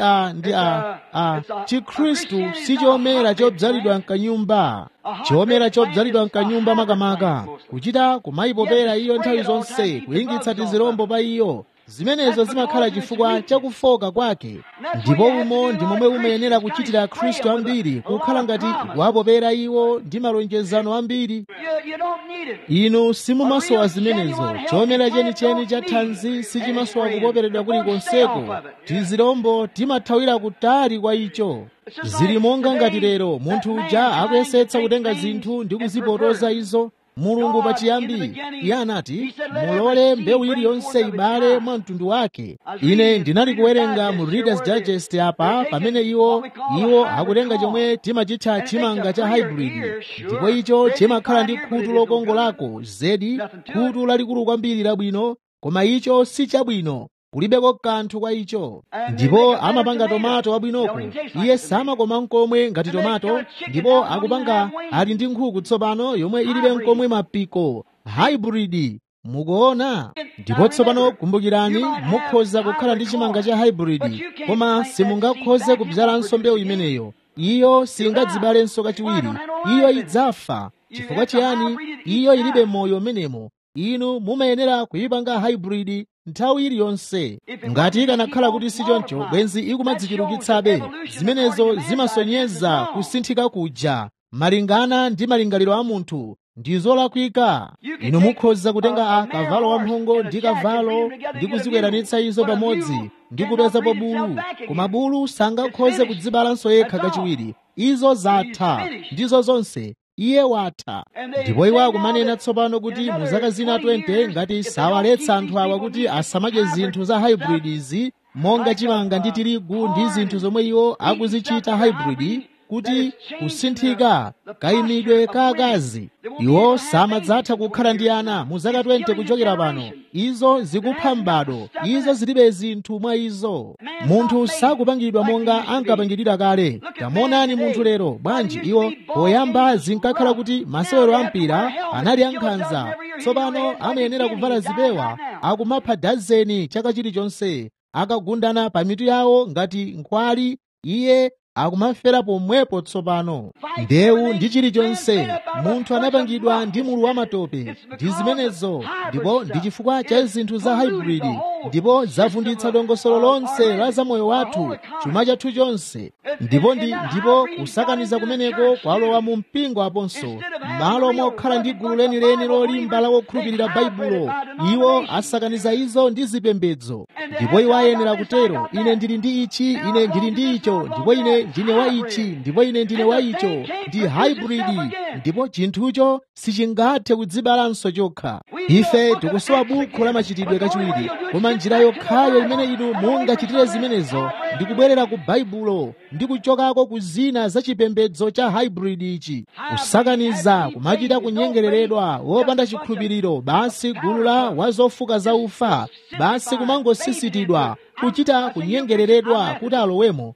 Chikhristu si chomera chobzalidwa mkanyumba. Chomera chobzalidwa mkanyumba makamaka, kuchita kumayipopera iyo nthawi zonse, kuyingitsa tizirombo pa iyo. Zimenezo zimakhala chifukwa chakufoka kwake. Ndipo umo ndi momwe umayenera kuchitira Khristu ambiri, kukhala ngati kuwapopera iwo ndi malonjezano ambiri. Inu simumasowa zimenezo. Chomera chenicheni cha thanzi sichimasowa kupoperedwa kulikonseko. Tizirombo timathawira kutali kwa icho. Zili monga ngati lero munthu uja akuyesetsa kutenga zinthu ndi kuzipotoza izo. Mulungu pachiyambi iye anati, mulole mbewu iliyonse ibale mwa mtundu wake. Ine ndinali kuwerenga mu Reader's Digest apa, pamene iwo akutenga chomwe timachitcha chimanga cha hybrid, ndipo icho chimakhala ndi khutu lokongolako zedi, khutu lalikulu kwambiri labwino, koma icho si chabwino, kulibeko kanthu kwa icho. Ndipo amapanga tomato abwinoko, iye samakoma mkomwe ngati tomato, ndipo akupanga ali ndi nkhuku tsopano yomwe ilibe mkomwe mapiko, hybrid. Mukuona? Ndipo tsopano kumbukirani, mukhoza kukhala ndi chimanga cha hybrid, koma simungakhoze kubzalanso mbewu imeneyo. Iyo singadzibalenso kachiwiri, iyo idzafa. Chifukwa chiyani? Iyo ilibe moyo menemo. Inu mumayenera kuyipanga hybrid nthawi iliyonse. Ngati ikanakhala kuti si choncho, bwenzi ikumadzichulukitsabe. Zimenezo zimasonyeza kusinthika kuja malingana ndi malingaliro a munthu. Ndi zolakwika. Inu mukhoza kutenga kavalo wamphongo ndi kavalo ndi kuzikweranitsa izo pamodzi ndi kupezapo bulu, koma bulu sangakhoze kudzibalanso yekha kachiwiri. Izo zatha, ndizo zonse. Iye watha. Ndipo iwo akumanena tsopano kuti mu zaka zina 20 ngati sawaletsa anthu awa kuti asamadye zinthu za hybrid izi, monga chimanga ndi tirigu ndi zinthu zomwe iwo akuzichita hybrid, kuti kusinthika kayimidwe ka akazi. Iwo samadzatha kukhala ndi ana mu zaka 20 kuchokera pano. Izo zikupha m'bado. Izo zilibe zinthu mwa izo. Munthu sakupangidwa monga ankapangidwira kale. Tamuonani munthu lero bwanji. Iwo poyamba zinkakhala kuti masewero ampira anali ankhanza. Tsopano amayenera kuvala zipewa, akumapha dazeni chaka chilichonse, akagundana pa mitu yawo ngati nkhwali. Iye akumafera pomwepo tsopano. Mbewu ndi chilichonse, munthu anapangidwa ndi mulu wa matope ndi zimenezo, ndipo ndi chifukwa cha zinthu za hybrid, ndipo zavunditsa dongosolo lonse la zamoyo wathu, chuma chathu chonse. Ndipo kusakaniza kumeneko kwalowa mu mpingo aponso, malo mokhala ndi gulu lenileni lolimba la wokhulupirira Baibulo. Iwo asakaniza izo ndi zipembedzo, ndipo iwo ayenera kutero, ine ndili ndi ichi, ine ndili ndi icho, ndipo ine ndine wa ichi, ndipo ine ndine wa icho. Ndi hybrid, ndipo chinthucho sichingathe kudzibalanso chokha. Ife tikusowa buku la machitidwe kachiwiri, koma njira yokhayo imene inu mungachitire zimenezo ndi kubwerera ku Baibulo ndi kuchokako ku zina za chipembedzo cha hybrid ichi. Kusakaniza kumachita kunyengereredwa wopanda chikhulupiriro, basi gulu la wazofuka za ufa, basi kumangosisitidwa kuchita kunyengereredwa kuti alowemo.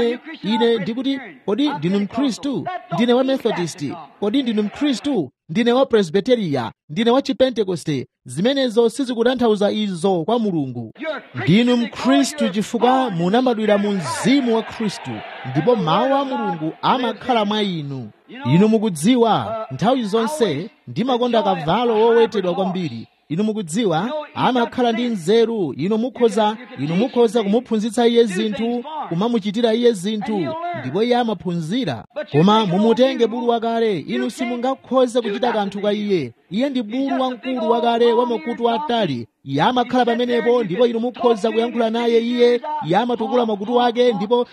Ine ndikuti, kodi ndinu Mkhristu? Ndine wa Methodist. Kodi ndinu Mkhristu? Ndine wa Presbyteria. Ndine wa Chipentekoste. Zimenezo sizikutanthauza izo kwa Mulungu. Ndinu Mkhristu chifukwa munabadwira mu mzimu wa Khristu, ndipo mawu a Mulungu amakhala mwa inu. Inu mukudziwa, nthawi zonse ndimakonda kavalo wowetedwa kwambiri. Inu mukudziwa, amakhala ndi nzeru. Inu mukhoza kumuphunzitsa iye zinthu, kumamuchitira iye zinthu, ndipo iye amaphunzira. Koma mumutenge bulu wakale, inu simungakhoze kuchita kanthu kwa iye. Iye ndi bulu wamkulu wakale wa makutu atali. Iye amakhala pamenepo, ndipo inu mukhoza kuyankhula naye. Iye amatukula makutu ake, ndipo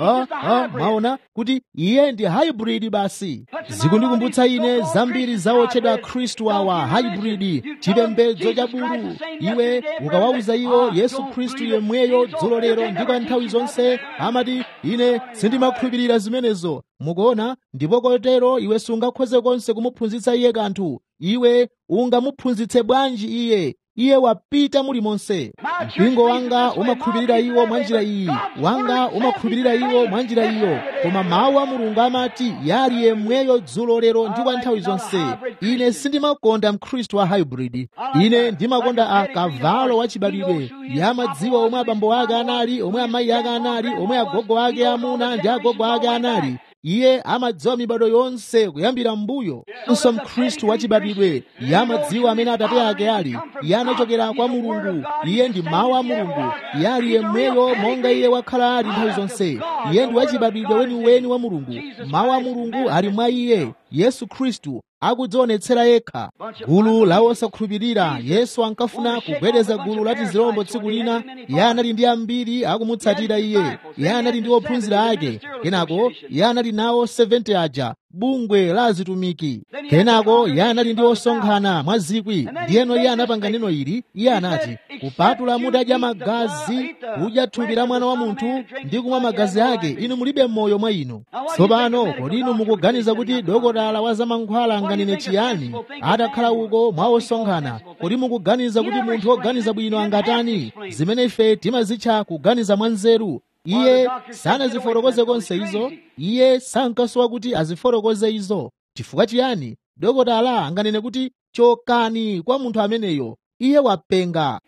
mwaona kuti iye ndi hybrid. Basi zikundikumbutsa ine zambiri za otchedwa Khristu awa hybrid, chipembedzo cha bulu. Iwe ukawauza iwo Yesu Khristu yemweyo dzulo lero ndi kwa nthawi zonse, amati ine sindimakhulupirira zimenezo. Mukuona, ndipo kotero iwe sungakhoze konse kumuphunzitsa iye kanthu. Iwe ungamuphunzitse bwanji iye? Iye wapita muli monse. Mpingo wanga umakhulupirira iwo mwa njira iyi, wanga umakhulupirira iwo mwa njira iyo, koma mawu a Mulungu amati yali yemweyo dzulo lero ndi kwa nthawi zonse. Ine sindimakonda Mkhristu wa hybrid. Ine ndimakonda akavalo wachibadwidwe. Yamadziwa omwe abambo ake anali, omwe amayi ake anali, omwe agogo ake amuna ndi agogo ake anali. Iye amadziwa mibado yonse kuyambira mbuyo. Nso Mkhristu wachibadwidwe, iye amadziwa amene atate ake ali. Iye anachokera kwa Mulungu. Iye ndi mawu a Mulungu. Iye ali yemweyo monga iye wakhala ali nthawi zonse. Iye ndi wachibadwidwe weniweni wa Mulungu. Mawu a Mulungu ali mwa iye. Yesu Khristu akudzionetsera yekha. Gulu la osakhulupirira, Yesu ankafuna kugwedeza gulu la tizirombo tsiku lina. Iye anali ndi ambiri akumutsatira iye. Iye anali ndi ophunzira ake. Kenako iye anali nawo 70 aja, bungwe la azitumiki. Kenako iye anali ndi osonkhana mwa zikwi. Ndiyeno iye anapanga neno ili. Iye anati, kupatula mutadya magazi, kudya thupi la Mwana wa Munthu ndi kumwa magazi ake, inu mulibe moyo mwa inu. Tsopano kodi inu mukuganiza kuti dokotala wa zamankhwala anganene chiyani atakhala uko mwa osonkhana? Kodi mukuganiza kuti munthu woganiza bwino angatani? Zimene ife timazitcha kuganiza mwa nzeru. Iye sanazifotokoze konse izo. Iye sankasowa kuti azifotokoze izo. Chifukwa chiyani? Dokotala anganene kuti chokani kwa munthu ameneyo. Iye wapenga.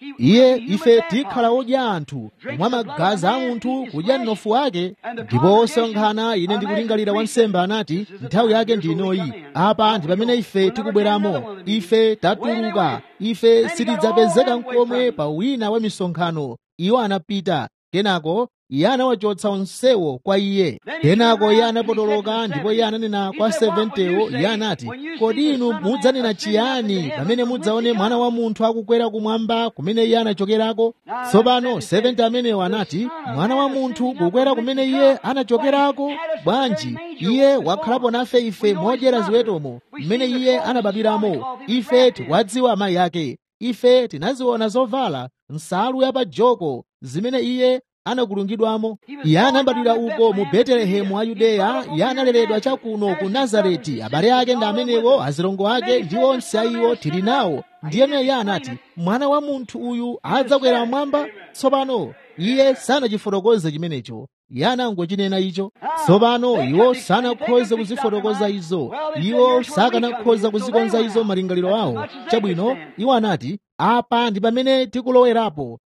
Ife tikhala odya anthu, kumwa magazi a munthu, kudya mnofu wake. Ndipo osonkhana, ine ndikulingalira wansembe anati, nthawi yake ndinoyi. Apa ndi pamene ife tikubweramo. Ife tatuluka. Ife sitidzapezeka n'komwe pa wina wa misonkhano. Iwo anapita. Kenako iye anawachotsa onsewo kwa iye. Kenako iye anapotoloka, ndipo iye ananena kwa 70wo. Iye anati, kodi inu mudzanena chiyani pamene mudzaone Mwana wa Munthu akukwera kumwamba kumene iye anachokerako? Tsopano 70 amenewo anati, Mwana wa Munthu kukwera kumene iye anachokerako? Bwanji, iye wakhalapo nafe ife modyera ziwetomo mmene iye anabadwiramo. Ife tikuwadziwa amayi ake. Ife tinaziona zovala, nsalu ya pa joko zimene iye anakulungidwamo. Iye anabadwira uko mu Betelehemu wa Yudeya. Iye analeredwa chakuno ku Nazareti. Abale ake ndi amenewo, azilongo ake ndi onse ayiwo tili nawo. Ndiyeno iye anati, Mwana wa Munthu uyu adzakwera mmwamba. Tsopano iye sanachifotokoze chimenecho. Iye anangochinena icho. Tsopano iwo sanakhoze kuzifotokoza izo. Iwo sakanakhoza kuzikonza izo malingaliro awo. Chabwino, iwo anati, apa ndi pamene tikulowerapo.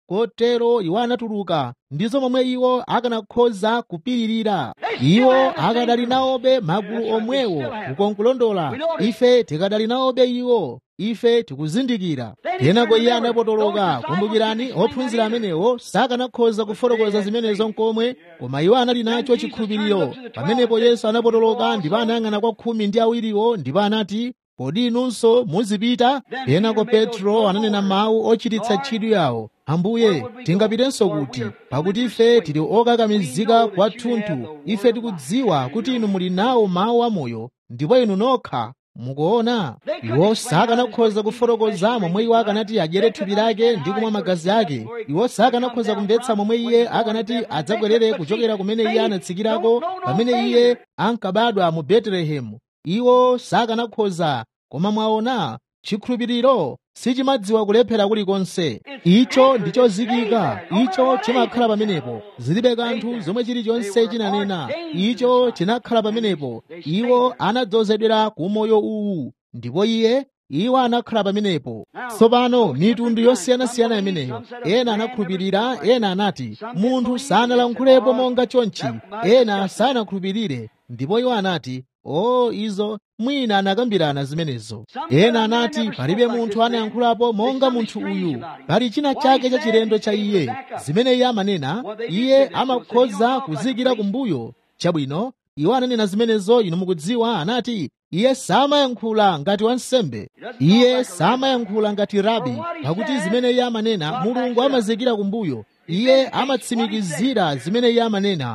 kotero iwo anatuluka. Ndizo momwe iwo akanakhoza kupiririra. Iwo akadali nawobe magulu omwewo kukonkulondola. Ife tikadali nawobe iwo, ife tikuzindikira. Kenako iye anapotoloka. Kumbukirani, ophunzira amenewo sakanakhoza kufotokoza zimenezo nkomwe, koma iwo anali nacho chikhulupiriro. Pamenepo Yesu anapotoloka ndipo anayang'ana kwa khumi ndi awiriwo ndipo anati, kodi inunso muzipita? Kenako Petro ananena mawu ochititsa chidwi yawo, Ambuye, tingapitenso kuti? Pakuti ife tili okakamizika kwathunthu. Ife tikudziwa kuti inu muli nawo mawu amoyo, ndipo inu nokha mukuona. Iwo sakanakhoza kufotokoza momwe iwo akanati adyere thupi lake ndi kumwa magazi ake. Iwo sakanakhoza kumvetsa momwe iye akanati adzabwerere kuchokera kumene iye anatsikirako pamene iye ankabadwa mu Betelehemu. Iwo sakanakhoza. Koma mwaona, chikhulupiriro sichimadziwa kulephera kulikonse. Icho ndichozikika. Icho chimakhala pamenepo. Zilibe kanthu zomwe chilichonse chinanena. Icho chinakhala pamenepo. Iwo anadzozedwera ku moyo uwu, ndipo iwo anakhala pamenepo. Tsopano mitundu yosiyanasiyana imeneyo, ena anakhulupirira, ena anati munthu sanalankhulepo monga chonchi, ena sanakhulupirire, ndipo iwo anati izo mwina anakambirana zimenezo. Ena anati palibe munthu anayankhulapo monga munthu uyu, pali china chake cha chilendo cha iye. Zimene iye amanena, iye amakhoza kuzikira kumbuyo. Chabwino, iwo ananena zimenezo, inu mukudziwa, anati iye samayankhula ngati wansembe, iye samayankhula ngati rabi, pakuti zimene iye amanena Mulungu amazikira kumbuyo. Iye amatsimikizira zimene iye amanena.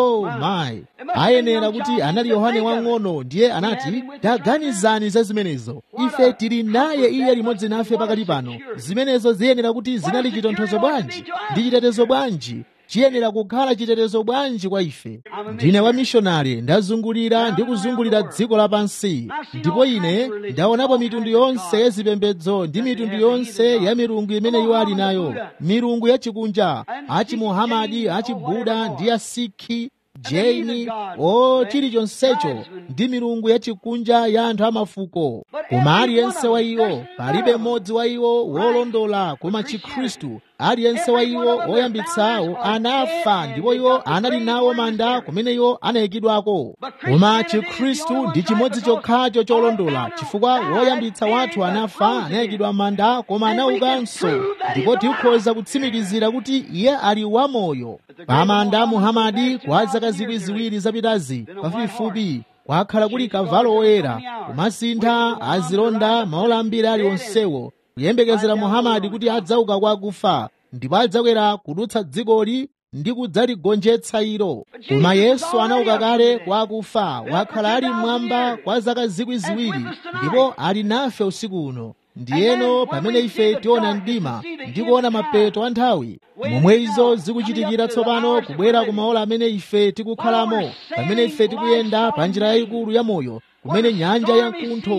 My, ayenera kuti anali Yohane wang'ono, ndiye anati taganizani za zimenezo. Ife tili naye iye limodzi nafe pakali pano. Zimenezo ziyenera kuti zinali chitonthozo bwanji ndi chitetezo bwanji. Chiyenera kukhala chitetezo bwanji kwa ife. Ndine wamishonari, ndazungulira ndi kuzungulira dziko lapansi, ndipo ine ndaonapo mitundu yonse ya zipembedzo ndi mitundu yonse ya milungu imene iwo ali nayo, milungu yachikunja, achimuhamadi, achibuda ndi asikhi, Jaini, chilichonsecho ndi milungu yachikunja ya anthu amafuko. Koma aliyense wa iwo, palibe mmodzi wa iwo wolondola koma Chikhristu. Aliyense wa iwo oyambitsawo anafa, ndipo iwo anali nawo manda kumene iwo anayikidwako. Koma Chikhristu ndi chimodzi chokhacho cholondola, chifukwa woyambitsa wathu anafa, anayikidwa manda, koma anaukanso, ndipo tikhoza kutsimikizira kuti iye ali wamoyo. Pamanda a Muhamadi kwa zaka ziwiri zapitazi pafupifupi kwakhala kuli kavalo woyera, kumasintha azilonda maola ambiri aliwonsewo, kuyembekezera Muhamadi kuti adzauka kwa akufa, ndipo adzakwera kudutsa dzikoli ndi kudzaligonjetsa ilo. Koma Yesu anauka kale kwa akufa, wakhala ali mmwamba kwa zaka ziwiri, ndipo ali nafe usiku uno. Ndiyeno pamene ife tiona mdima ndi kuona mapeto a nthawi, momwe izo zikuchitikira tsopano, kubwera ku maola amene ife tikukhalamo, pamene ife tikuyenda pa njira yayikulu ya moyo, kumene nyanja ya mkuntho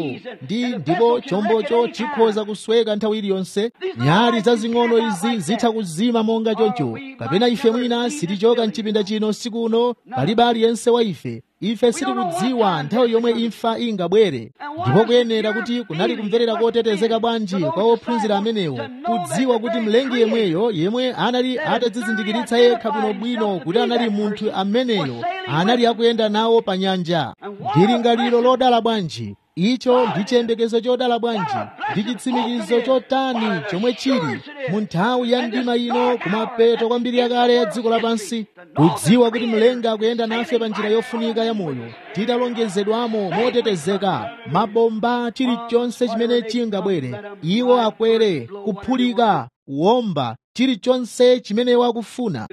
ndipo chombocho chikhoza kusweka nthawi iliyonse. Nyali zazing'ono izi zitha kuzima monga choncho, kapena ife mwina sitichoka mchipinda chino usiku uno. Palibe aliyense wa ife sitikudziwa nthawi yomwe imfa ingabwere. Ndipo kuyenera kuti kunali kumverera kotetezeka bwanji kwa ophunzira amenewo, kudziwa kuti mlengi yemweyo yemwe anali atadzizindikiritsa yekha bwinobwino kuti anali munthu ameneyo anali akuyenda nawo pa nyanja. Ndi lingaliro lodala bwanji! Icho ndi chiyembekezo chodala bwanji! Ndi chitsimikizo chotani chomwe chili mu nthawi ya mdima ino, kumapeto kwambiri yakale ya dziko lapansi, kudziwa kuti mlengi akuyenda nafe pa njira yofunika ya moyo, titalongezedwamo motetezeka. Mabomba, chilichonse chimene chingabwere, iwo akwere, kuphulika, kuwomba, chilichonse chimene wakufuna.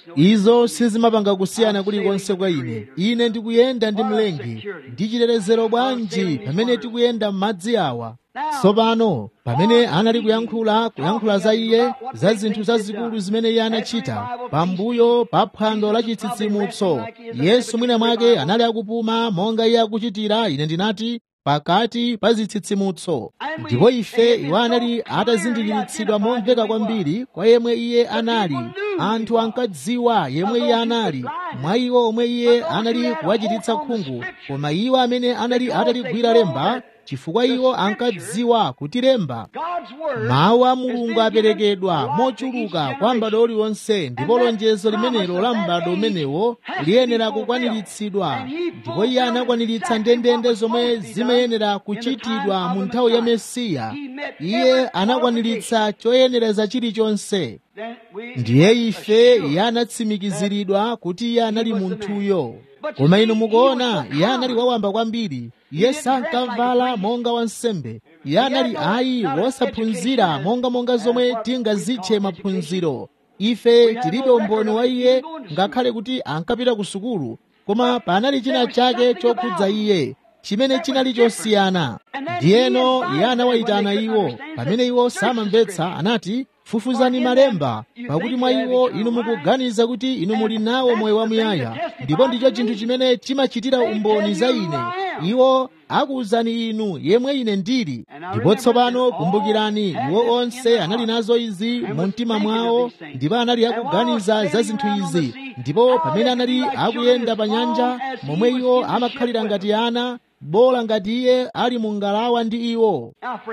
Izo sizimapanga kusiyana kulikonse kwa ine. Ine ndikuyenda ndi mlengi. Ndi chitetezero bwanji pamene tikuyenda m'madzi awa. Tsopano pamene anali kuyankhula za iye, za zinthu zazikulu zimene iye anachita pambuyo pa phwando la chitsitsimutso, Yesu mwina mwake anali akupuma monga iye akuchitira, ine ndinati, pakati pa zitsitsimutso. Ndipo iwo anali atazindikiritsidwa momveka kwambiri kwa yemwe iye anali. Anthu ankadziwa yemwe iye anali mwa iwo omwe iye anali kuwachititsa khungu. Koma iwo amene anali ataligwira lemba, chifukwa iwo ankadziwa kuti lemba mawu a Mulungu aperekedwa mochuluka kwa m'bado uliwonse, ndipo lonjezo limenelo la m'bado umenewo liyenera kukwaniritsidwa. Ndipo iye anakwaniritsa ndendende zomwe zimayenera kuchitidwa mu nthawi ya Mesiya. Iye anakwaniritsa choyenereza chilichonse. Ndiye ife iye anatsimikiziridwa kuti iye anali munthuyo. Koma inu mukuona, iye anali wawamba kwambiri. Iye sankavala monga wansembe. Iye anali ayi wosaphunzira monga zomwe tingazitche maphunziro. Ife tilibe umboni wa iye ngakhale kuti ankapita ku sukulu, koma panali china chake chokhudza iye chimene chinali chosiyana. Ndiyeno iye anawayitana iwo. Pamene iwo samamvetsa, anati, fufuzani malemba, pakuti mwa iwo inu mukuganiza kuti inu muli nawo moyo wamuyaya, ndipo ndicho chinthu chimene chimachitira umboni za ine. Iwo akuwuzani inu yemwe ine ndili. Ndipo tsopano kumbukirani, iwo onse anali nazo izi mu mtima mwawo, ndipo anali akuganiza za zinthu izi. Ndipo pamene anali akuyenda pa nyanja, momwe iwo amakhalira ngati ana, bola ngati iye ali mu ngalawa ndi iwo.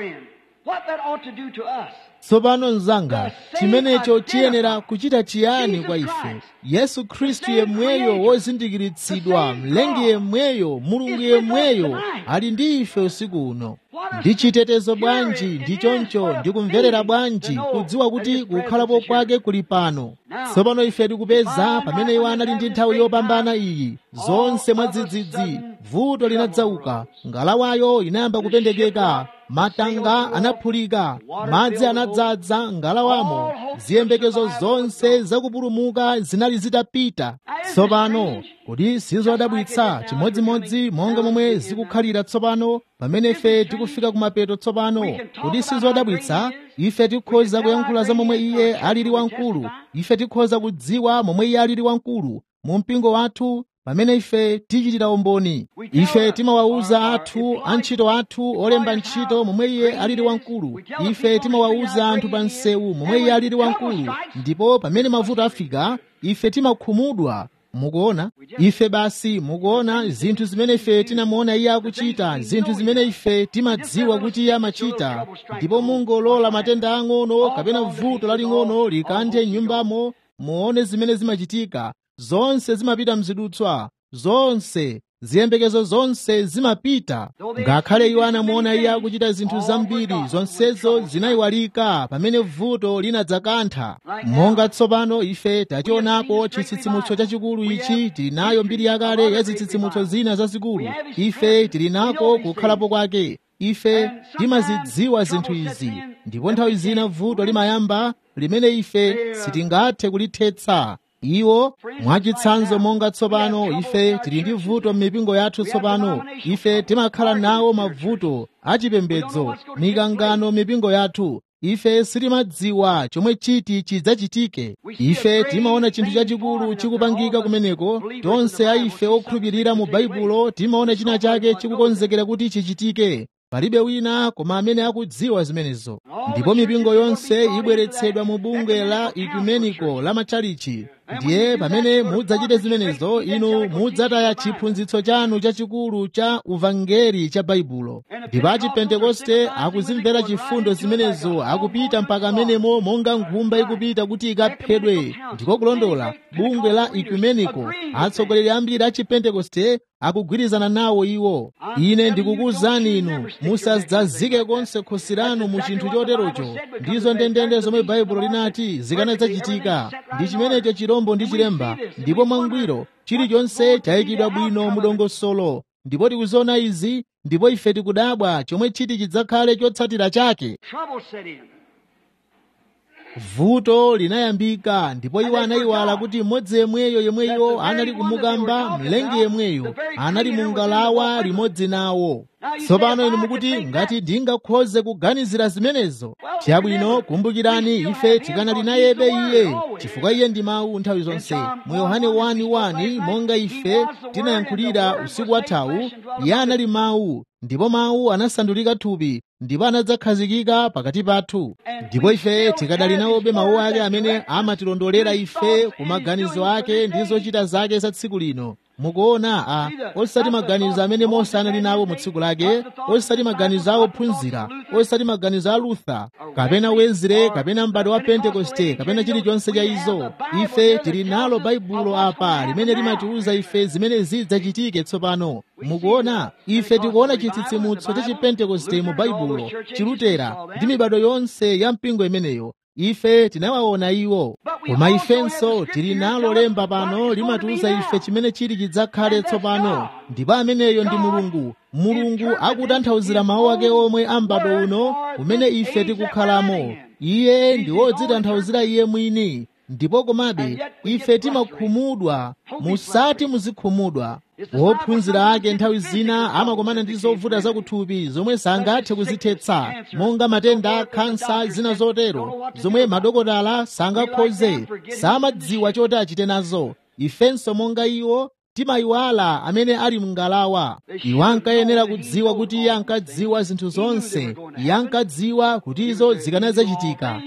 Tsopano mnzanga, chimenecho chiyenera kuchita chiyani kwa ife? Yesu Khristu yemweyo wozindikiritsidwa, mlengi yemweyo, Mulungu yemweyo ali ndi ife usiku uno. Ndi chitetezo bwanji ndi choncho ndi kumverera bwanji kudziwa kuti kukhalapo kwake kuli pano. Tsopano ife tikupeza pamene iwo anali ndi nthawi yopambana iyi, zonse mwadzidzidzi, vuto linadzauka, ngalawayo inayamba kupendekeka, matanga anaphulika, madzi anadzaza ngalawamo, ziyembekezo zonse zakupulumuka zinali zitapita. Tsopano kodi sizodabwitsa chimodzimodzi monga momwe zikukhalira tsopano pamene ife tikufika kumapeto tsopano? Kodi sizodabwitsa ife tikhoza kuyankhula za momwe iye alili wamkulu, ife tikhoza kudziwa momwe iye alili wamkulu mu mpingo wathu pamene ife tichitira umboni. Ife timawawuza antchito athu olemba ntchito momwe iye alili wamkulu. Ife timawawuza anthu pa msewu momwe iye alili wamkulu, ndipo pamene mavuto afika ife timakhumudwa. Mukuona, ife basi mukuona zinthu zimene ife tinamuona iye akuchita, zinthu zimene ife timadziwa kuti iye amachita, ndipo mungolola matenda ang'ono kapena vuto laling'ono likanthe nyumbamo, muone zimene zimachitika. Zonse zimapita mzidutswa, zonse ziyembekezo zonse zimapita. Ngakhale iwo anamuona iye akuchita zinthu zambiri, zonsezo zinayiwalika pamene vuto linadzakantha. Monga tsopano ife tachionako chitsitsimutso chachikulu ichi, tili nayo mbiri yakale ya zitsitsimutso zina zazikulu. Ife tili nako kukhalapo kwake. Ife timazidziwa zinthu izi, ndipo nthawi zina vuto limayamba limene ife sitingathe kulithetsa. Iwo mwachitsanzo monga tsopano ife tili ndi vuto m'mipingo yathu tsopano. Ife timakhala nawo mavuto achipembedzo, mikangano m'mipingo yathu. Ife sitimadziwa chomwe chiti chidzachitike. Ife timaona chinthu chachikulu chikupangika kumeneko. Tonse a ife okhulupirira mu Baibulo timaona china chake chikukonzekera kuti chichitike. Palibe wina koma amene akudziwa zimenezo. Ndipo mipingo yonse ibweretsedwa mu bungwe la ekumeniko la matchalichi. Ndiye pamene mudzachite zimenezo, inu mudzataya chiphunzitso chanu chachikulu cha uvangeli cha Baibulo. Ndipo achipentekoste akuzimvera chifundo zimenezo, akupita mpaka amenemo monga nkhumba ikupita kuti ikaphedwe. Ndiko kulondola bungwe la ekumeniko. Atsogoleri ambiri achipentekoste akugwirizana nawo iwo. Ine ndikukuwuzani inu, musadzazike konse khosi lanu mu chinthu choterocho. Ndizo ndendende zomwe Baibulo linati zikanadzachitika. Ndi chimenecho chirombo ndi chilemba, ndipo mwangwiro chilichonse chayikidwa bwino mu dongosolo. Ndipo tikuziona izi, ndipo ife tikudabwa chomwe chiti chidzakhale chotsatira chake. Vuto linayambika, ndipo iwo anayiwala kuti mmodzi yemweyo anali kumukamba, mlengi yemweyo anali mu ngalawa limodzi nawo. Tsopano inu mukuti ngati ndingakhoze kuganizira zimenezo. Chabwino, kumbukirani ife tikanali nayebe iye, chifukwa iye ndi mawu nthawi zonse. Mu Yohane 1:1 monga ife tinayankhulira usiku wathawu, iye anali mawu, ndipo mawu anasandulika thupi, ndipo anadzakhazikika pakati pathu. Ndipo ife tikadali nawobe mawu ake amene amatilondolera ife ku maganizo ake ndi zochita zake za tsiku lino. mukuona osati maganizo amene Mose anali nawo mu tsiku lake, osati maganizo a ophunzira, osati maganizo a Luther kapena Wesley kapena m'bado wa Pentekoste kapena chilichonse cha izo. Ife tili nalo baibulo apa limene limatiuza ife zimene zidzachitike tsopano. Mukuona, ife tikuona chitsitsimutso cha Chipentekoste mu baibulo, Chilutera ndi mibado yonse ya mpingo imeneyo. Ife tinawaona iwo, koma ifenso tili nalo lemba pano limatiuza ife chimene chili chidzakhale tsopano, ndipo ameneyo ndi Mulungu. Mulungu akutanthauzira mawu ake omwe a m'bado uno umene ife tikukhalamo. Iye ndi wodzitanthauzira Iye mwini, ndipo komabe ife timakhumudwa. Musati muzikhumudwa. Wophunzira ake nthawi zina amakomana ndi zovuta zakuthupi zomwe sangathe kuzithetsa, monga matenda a khansa zina zotero, zomwe madokotala sangakhoze, samadziwa choti achite nazo. Ifenso monga iwo timayiwala amene ali mngalawa. Iwo ankayenera kudziwa kuti Iye ankadziwa zinthu zonse. Iye ankadziwa kuti izo zikanadzachitika.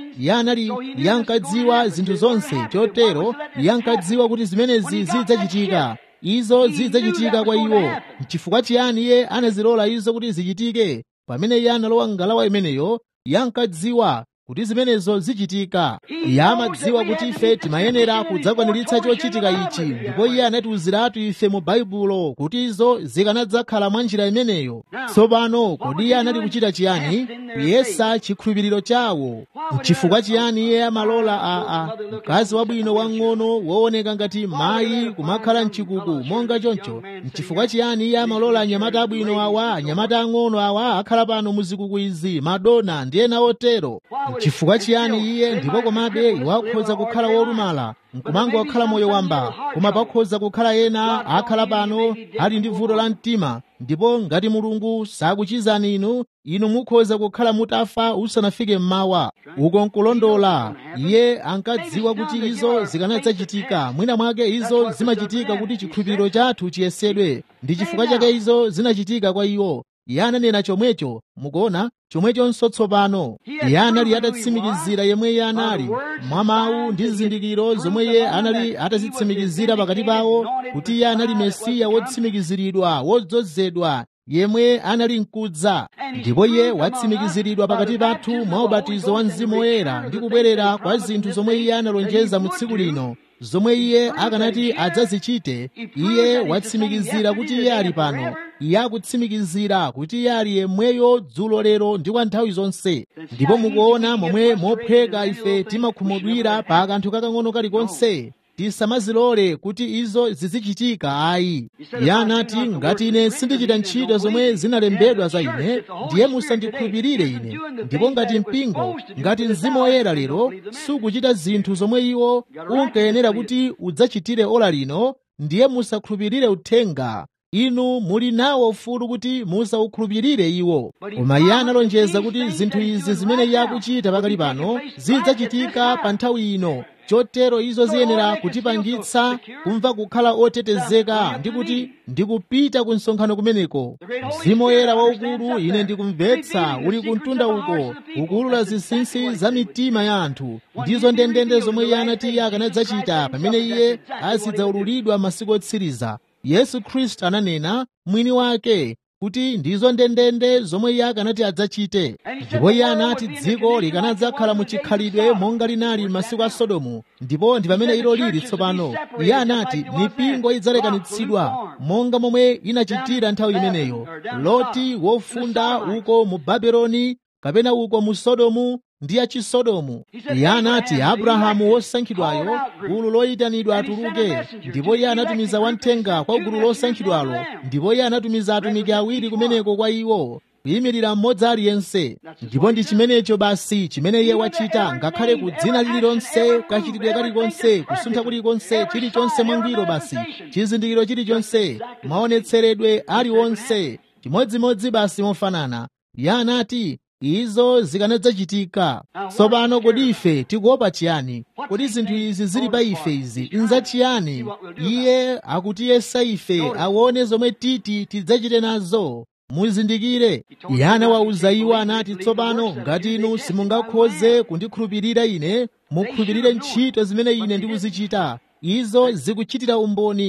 Iye ankadziwa zinthu zonse, chotero Iye ankadziwa kuti zimenezi zidzachitika. Izo zidzachitika kwa iwo. N'chifukwa chiyani Iye anazilola izo kuti zichitike? Pamene Iye analowa ngalawa imeneyo, Iye ankadziwa kuti zimenezo zichitika. Iye amadziwa kuti ife timayenera kudzakwaniritsa chochitika ichi, ndipo Iye anatiwuziratu ife mu baibulo kuti izo zikanadzakhala mwa njira imeneyo. Tsopano kodi Iye anali kuchita chiyani? Kuyesa chikhulupiriro chawo. N'chifukwa chiyani Iye amalola mkazi wabwino wang'ono wooneka ngati mayi kumakhala mchikuku monga choncho? N'chifukwa chiyani Iye amalola anyamata abwino awa, anyamata ang'ono awa akhala pano muzikuku izi, Madonna ndi ena otero? Chifukwa chiyani Iye? Ndipo komabe iwo akhoza kukhala wolumala nkumango wakhala moyo wamba, koma pakhoza kukhala ena akhala pano ali ndi vuto la mtima, ndipo ngati Mulungu sakuchizani inu mukhoza kukhala mutafa usanafike mmawa. Uko nkulondola. Iye ankadziwa kuti izo zikanadzachitika. Mwina mwake izo zimachitika kuti chikhulupiriro chathu chiyesedwe. Ndi chifukwa chake izo zinachitika kwa iwo. Iye ananena chomwecho. Mukuona, chomwechonso tsopano Iye anali atatsimikizira yemwe Iye anali mwa mawu ndi zizindikiro zomwe Iye anali atazitsimikizira pakati pawo, kuti Iye anali Mesiya wotsimikiziridwa, wodzozedwa, yemwe anali mkudza. Ndipo Iye watsimikiziridwa pakati pathu mwa ubatizo wa Mzimu Woyera ndi kubwerera kwa zinthu zomwe Iye analonjeza mu tsiku lino, zomwe Iye akanati adzazichite. Iye watsimikizira kuti Iye ali pano. Iye akutsimikizira kuti Iye ali yemweyo dzulo, lero ndi kwa nthawi zonse. Ndipo mukuona momwe mophweka ife timakhumudwira pa kanthu kakang'ono kalikonse. Tisamazilole kuti izo zizichitika ayi. Iye anati, ngati ine sindichita ntchito zomwe zinalembedwa za ine, ndiye musandikhulupirire ine. Ndipo ngati mpingo, ngati Mzimu Woyera lero sukuchita zinthu zomwe iwo unkayenera kuti udzachitire ora lino, ndiye musakhulupirire uthenga. Inu muli nawo ufulu kuti musaukhulupirire iwo. Koma Iye analonjeza kuti zinthu izi zimene Iye akuchita pakali pano zidzachitika pa nthawi ino. Chotero izo ziyenera kutipangitsa kumva kukhala otetezeka ndi kuti ndikupita ku msonkhano kumeneko. Mzimu Woyera waukulu, ine ndikumvetsa, uli kumtunda uko, ukuulula zinsinsi za mitima ya anthu. Ndizo ndendende zomwe Iye anati Iye akanadzachita pamene Iye azidzaululidwa masiku otsiriza. Yesu Khristu ananena mwini wake kuti ndizo ndendende zomwe Iye akanati adzachite. Ndipo Iye anati dziko likanadzakhala muchikhalidwe monga linali masiku a Sodomu, ndipo ndi pamene ilo lili tsopano. Iye anati mipingo idzalekanitsidwa monga momwe inachitira nthawi imeneyo. Loti wofunda uko mu Babuloni kapena uko mu Sodomu ndi achisodomu. Iye anati Abrahamu wosankhidwayo, gulu loyitanidwa atuluke, ndipo Iye anatumiza wamthenga kwa gulu losankhidwalo, ndipo Iye anatumiza atumiki awiri kumeneko kwa iwo, kuyimirira mmodzi aliyense. Ndipo ndi chimenecho basi chimene Iye wachita, ngakhale ku dzina lililonse, kachitidwe kalikonse, kusuntha kulikonse, chilichonse mwangwiro basi, chizindikiro chilichonse, maonetseredwe aliwonse, chimodzimodzi basi mofanana. Iye anati izo zikanadzachitika. Tsopano kodi ife tikuopa chiyani? Kodi zinthu izi zili pa ife izi nzachiyani? Iye akutiyesa ife aone zomwe titi tidzachite nazo. Muzindikire, Iye anawawuza iwo anati, tsopano ngati inu simungakhoze kundikhulupirira ine, mukhulupirire ntchito zimene ine ndikuzichita. Izo zikuchitira umboni.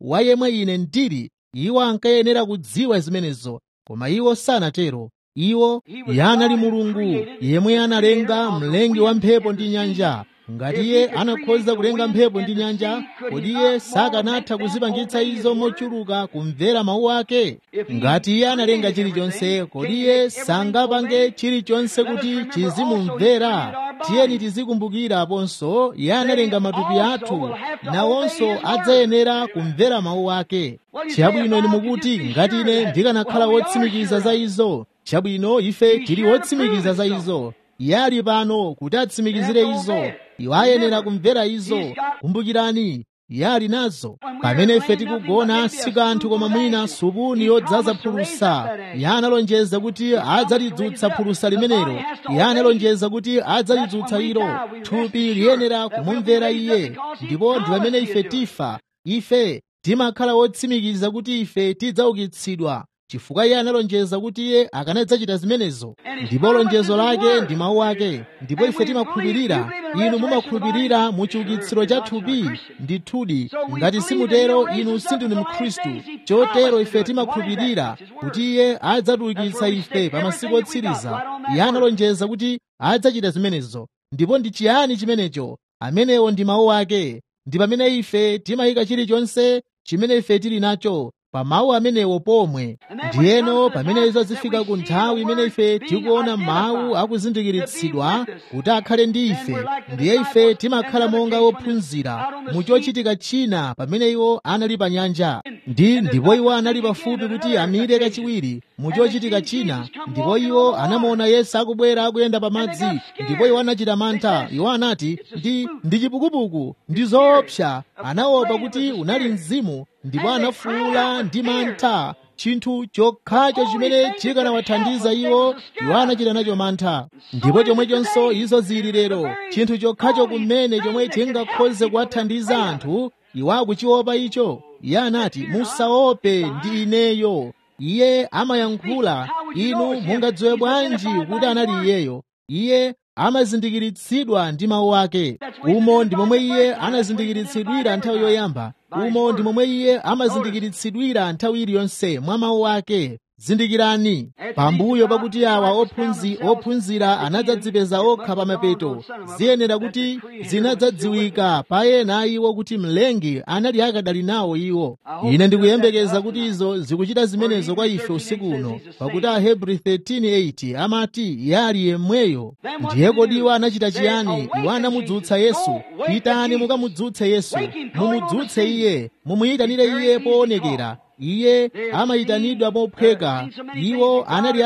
wa yemwe ine ndili. Iwo ankayenera kudziwa zimenezo, koma iwo sanatero. Iye anali Mulungu yemwe analenga, mlengi wa mphepo ndi nyanja. Ngati Iye anakhoza kulenga mphepo ndi nyanja, kodi Iye sakanatha kuzipangitsa izo mochuluka kumvera mawu ake? Ngati Iye analenga chilichonse, kodi Iye sangapange chilichonse kuti chizimumvera? Tiyeni tizikumbukira aponso Iye analenga matupi athu, nawonso adzayenera kumvera mawu ake. Chabwino inu mukuti, ngati ine ndikanakhala wotsimikiza za izo. Chabwino, ife tili wotsimikiza za izo. Iye ali pano kuti atsimikizire izo. Iwo ayenera kumvera izo. Kumbukirani, Iye ali nazo. Pamene ife tikugona, si kanthu koma mwina supuni yodzaza phulusa. Iye analonjeza kuti adzalidzutsa phulusa limenelo. Iye analonjeza kuti adzalidzutsa ilo. Thupi liyenera kumumvera Iye, ndipo ndi pamene ife tifa. Ife timakhala wotsimikiza kuti ife tidzaukitsidwa, chifukwa Iye analonjeza kuti Iye akanadzachita zimenezo, ndipo lonjezo lake ndi mawu ake. Ndipo ife timakhulupirira. Inu mumakhulupirira mu chiukitsiro cha thupi? Ndithudi, ngati simutero inu sindinu Mkhristu. Chotero ife timakhulupirira kuti Iye adzatiukitsa ife pa masiku otsiriza. Iye analonjeza kuti adzachita zimenezo. Ndipo ndi chiyani chimenecho? Amenewo ndi mawu ake. Ndi pamene ife timayika chilichonse chimene ife tili nacho pa mawu amenewo pomwe. Ndiyeno pamene izo zifika ku nthawi imene ife tikuona mawu akuzindikiritsidwa kuti akhale ndi ife, ndiye ife timakhala monga ophunzira mu chochitika china pamene iwo anali pa nyanja, ndipo iwo anali pafupi kuti amire kachiwiri mu chochitika china, ndipo iwo anamuona Yesu akubwera akuyenda pa madzi, ndipo iwo anachita mantha. Iwo anati, ndi chipukupuku, ndi zoopsa. Anaopa kuti unali mzimu, ndipo anafuwula ndi mantha. Chinthu chokhacho chimene chikanawathandiza iwo anachita nacho mantha. Ndipo chomwechonso izo zili lero. Chinthu chokhacho kumene chomwe chingakhoze kuwathandiza anthu, iwo akuchiopa icho. Iye anati, musaope, ndi ineyo. Iye amayankhula. Inu mungadziwe bwanji kuti anali Iyeyo? Iye amazindikiritsidwa ndi mawu ake. Umo ndi momwe Iye anazindikiritsidwira nthawi yoyamba. Umo ndi momwe Iye amazindikiritsidwira nthawi iliyonse mwa mawu ake. Zindikirani, pambuyo pakuti awa ophunzira anadzadzipeza okha pa mapeto, ziyenera kuti zinadzadziwika pa ena iwo kuti mlengi anali akadali nawo iwo. Ine ndikuyembekeza kuti izo zikuchita zimenezo kwa ife usiku uno, pakuti Ahebri 13:8 amati Iye ali yemweyo. Ndiye kodi iwo anachita chiyani? Iwo anamudzutsa Yesu. Pitani mukamudzutse Yesu, mumudzutse Iye, mumuyitanire Iye poonekera. Iye amayitanidwa mophweka. Iwo anali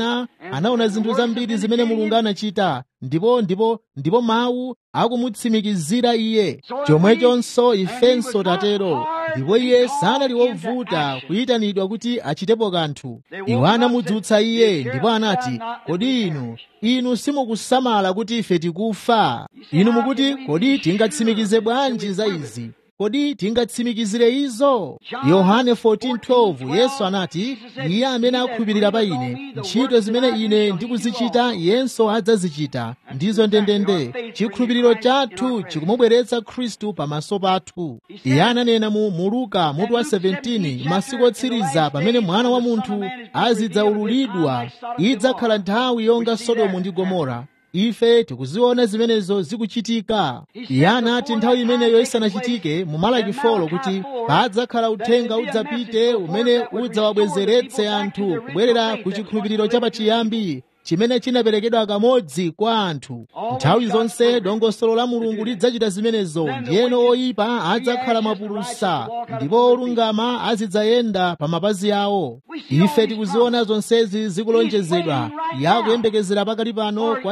anaona zinthu zambiri zimene Mulungu anachita, ndipo mawu akumutsimikizira Iye. Chomwechonso ifenso tatero. Ndipo Iye sanali wovuta kuyitanidwa kuti achitepo kanthu. Iwo anamudzutsa Iye, ndipo anati, kodi inu simukusamala kuti ife tikufa? Inu mukuti, kodi tingatsimikize bwanji za izi? Kodi tingatsimikizire izo? Yohane 14:12 Yesu anati, Iye amene akhulupirira pa Ine, ntchito zimene Ine ndikuzichita Iyenso adzazichita. Ndizo ndendende. Chikhulupiriro chathu chikumubweretsa Khristu pamaso pathu. Iye ananena mu Luka mutu wa 17, masiku otsiriza pamene Mwana wa Munthu azidzaululidwa, idzakhala nthawi yonga Sodomu ndi Gomora. Ife tikuziona zimenezo zikuchitika. Iye anati nthawi imeneyo isanachitike mu Malaki 4 kuti padzakhala uthenga udzapite umene udzawabwezeretse anthu kubwerera ku chikhulupiriro chapachiyambi chimene chinaperekedwa kamodzi kwa anthu. Nthawi zonse dongosolo la Mulungu lidzachita zimenezo. Ndiyeno oyipa adzakhala mapulusa, ndipo olungama azidzayenda pa mapazi awo. Ife tikuziona zonsezi zikulonjezedwa. Yakuyembekezera pakali pano kwa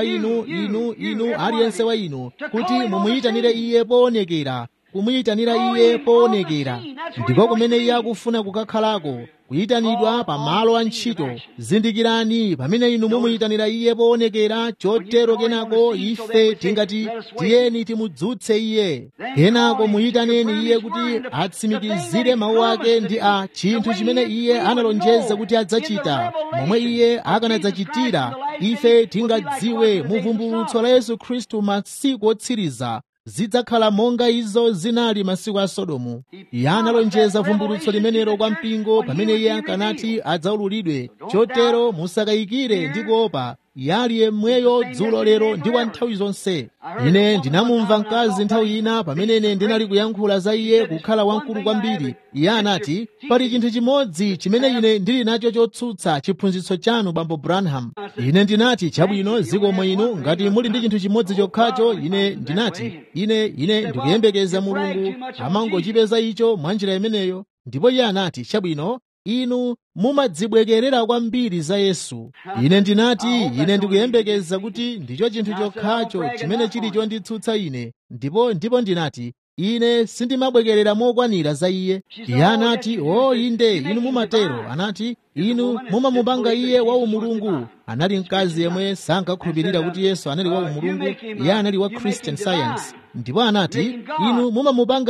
inu aliyense wa inu kuti mumuyitanire Iye poonekera. Kumuyitanira Iye poonekera ndiko kumene Iye akufuna kukakhalako, kuyitanidwa pa malo a ntchito. Zindikirani, pamene inu mumuyitanira Iye poonekera, chotero kenako ife tingati tiyeni timudzutse Iye. Kenako muyitaneni Iye kuti atsimikizire mawu ake ndi chinthu chimene Iye analonjeza kuti adzachita, momwe Iye akanadzachitira. Ife tingadziwe mu vumbulutso la Yesu Khristu masiku otsiriza zidzakhala monga izo zinali masiku a Sodomu. Iye analonjeza vumbulutso limenelo kwa mpingo pamene iye akanati adzaululidwe. Chotero musakayikire ndi kuopa, yali yemweyo dzulo lero ndi kwa nthawi zonse. Ine ndinamumva mkazi nthawi ina pamene ine ndinali kuyankhula za iye kukhala wamkulu kwambiri. Iye anati, pali chinthu chimodzi chimene ine ndili nacho chotsutsa chiphunzitso chanu bambo Branham. Ine ndinati, chabwino zikomo inu ngati muli ndi chinthu chimodzi chokhacho. Ine ndinati, ine ndikuyembekeza Mulungu amangochipeza icho mwa njira imeneyo. Ndipo iye anati, chabwino inu mumadzibwekerera kwambiri za Yesu. Ine ndinati, ine ndikuyembekeza kuti ndicho chinthu chokhacho chimene chili chonditsutsa ine. Ndipo ndinati, ine sindimabwekerera mokwanira za iye. Iye anati, inde inu mumatero. Anati, inu mumamupanga iye wa umulungu. Anali mkazi yemwe sankakhulupirira kuti Yesu anali wa umulungu. Iye anali wa Christian Science. Ndipo anati, inu mumamupanga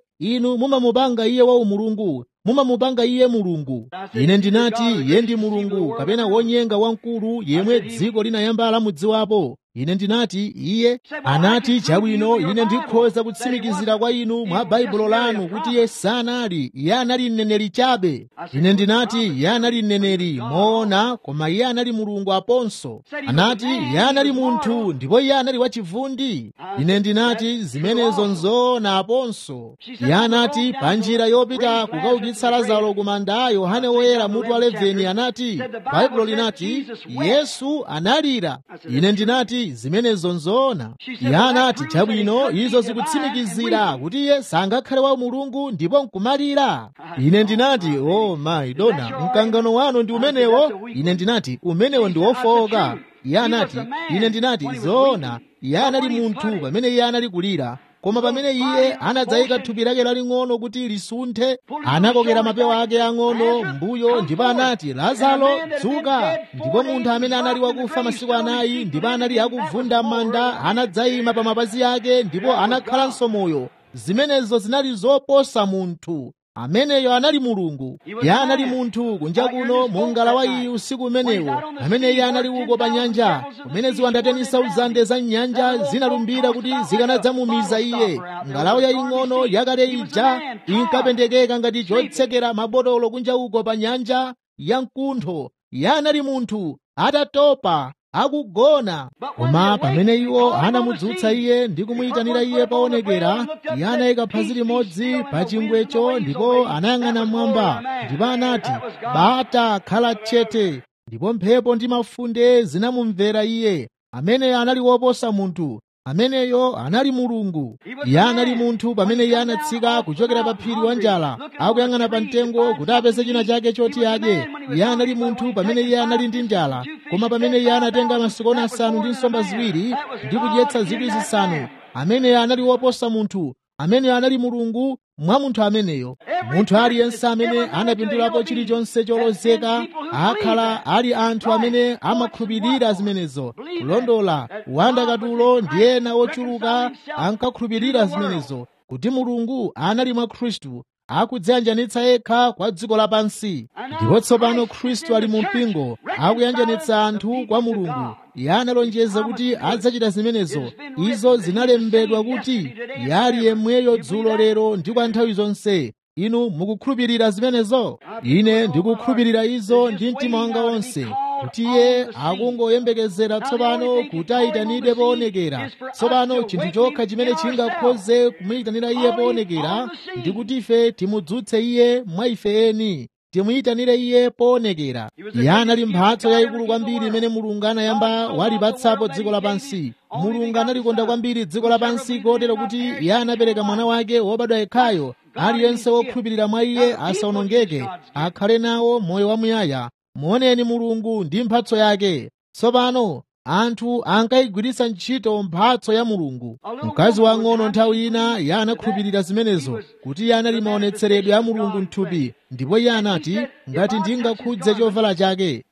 iye wa umulungu, mumamupanga iye mulungu. Ine ndinati, iye ndi mulungu kapena wonyenga wamkulu yemwe dziko linayamba lamudziwapo. Ine ndinati, iye anati, chabwino ine ndikhoza kutsimikizira kwa inu mwa baibulo lanu kuti iye sanali, iye anali mneneri chabe. Ine ndinati, iye anali mneneri moona, koma iye anali mulungu aponso. Anati, iye anali munthu ndipo iye anali wachivundi. Ine ndinati, zimenezo nzoona aponso. Iye anati, pa njira yopita kukaukitsa Lazaro ku manda, Yohane Woyera mutu wa 11 anati, baibulo linati Yesu analira. Ine ndinati, zimenezo nzoona. Iye anati, chabwino izo zikutsimikizira kuti iye sangakhale wa mulungu ndipo nkumalira. Ine ndinati, my dona, mkangano wanu ndi umenewo. Ine ndinati, umenewo ndi wofowoka. Iye anati, ine ndinati, zoona iye anali munthu pamene iye anali kulira. Koma pamene iye anadzayika thupi lake laling'ono kuti lisunthe, anakokera mapewa ake ang'ono mbuyo ndipo anati, Lazaro dzuka. Ndipo munthu amene anali wakufa masiku 4 ndipo anali akuvunda m'manda anadzayima pa mapazi ake ndipo anakhalanso moyo. Zimenezo zinali zoposa munthu. Ameneyo anali mulungu. Iye anali munthu kunja kuno mu ngalawa iyi usiku umenewo, amene iye anali uko pa nyanja, kumene ziwanda 10,000 za nyanja zinalumbira kuti zikanadzamumiza iye. Ngalawa yaying'ono yakale ija inkapendekeka ngati chotsekera mabotolo kunja uko pa nyanja ya mkuntho. Iye anali munthu atatopa akugona. Koma pamene iwo anamudzutsa iye ndi kumuyitanira iye paonekera, iye anayika phazi limodzi pa chingwecho ndipo anayang'ana mmwamba ndipo anati, bata khala tchete. Ndipo mphepo ndi mafunde zinamumvera iye. Ameneyo anali woposa munthu. Ameneyo anali mulungu. Iye anali munthu pamene iye anatsika kuchokera pa phiri wa njala akuyang'ana pa mtengo kuti apeze china chake choti adye. Iye anali munthu pamene iye anali ndi njala. Koma pamene iye anatenga masikoni 5 ndi nsomba ziwiri ndi kudyetsa zikwi zisanu, ameneyo anali woposa munthu. Ameneyo anali mulungu mwa munthu ameneyo. Munthu aliyense amene anapindulapo chilichonse cholozeka akhala ali anthu amene amakhulupirira zimenezo. Kulondola wandakatulo ndi ena ochuluka ankakhulupirira zimenezo, kuti mulungu anali mwa Khristu akudziyanjanitsa yekha kwa dziko lapansi. Ndipo tsopano Khristu ali mu mpingo akuyanjanitsa anthu kwa mulungu. Iye analonjeza kuti adzachita zimenezo. Izo zinalembedwa kuti yali yemweyo dzulo lero ndi kwa nthawi zonse. Inu mukukhulupirira zimenezo? Ine ndikukhulupirira izo ndi mtima wanga wonse, kuti iye akungoyembekezera tsopano kuti ayitanidwe poonekera. Tsopano chinthu chokha chimene chingakhoze kumuyitanira iye poonekera ndi kuti ife timudzutse iye mwa ife eni, timuyitanire iye poonekera. Iye anali mphatso yayikulu kwambiri imene Mulungu anayamba walipatsapo dziko lapansi. Mulungu analikonda kwambiri dziko lapansi kotero kuti iye anapereka mwana wake wobadwa yekhayo, aliyense wokhulupirira mwa iye asawonongeke, akhale nawo moyo wamuyaya. Muoneni Mulungu ndi mphatso yake. Tsopano anthu ankayigwiritsa ntchito mphatso ya Mulungu. Mkazi wang'ono nthawi ina iye anakhulupirira zimenezo, kuti iye anali maonetseredwe a Mulungu m'thupi. Ndipo iye anati, ngati ndingakhudze chovala chake,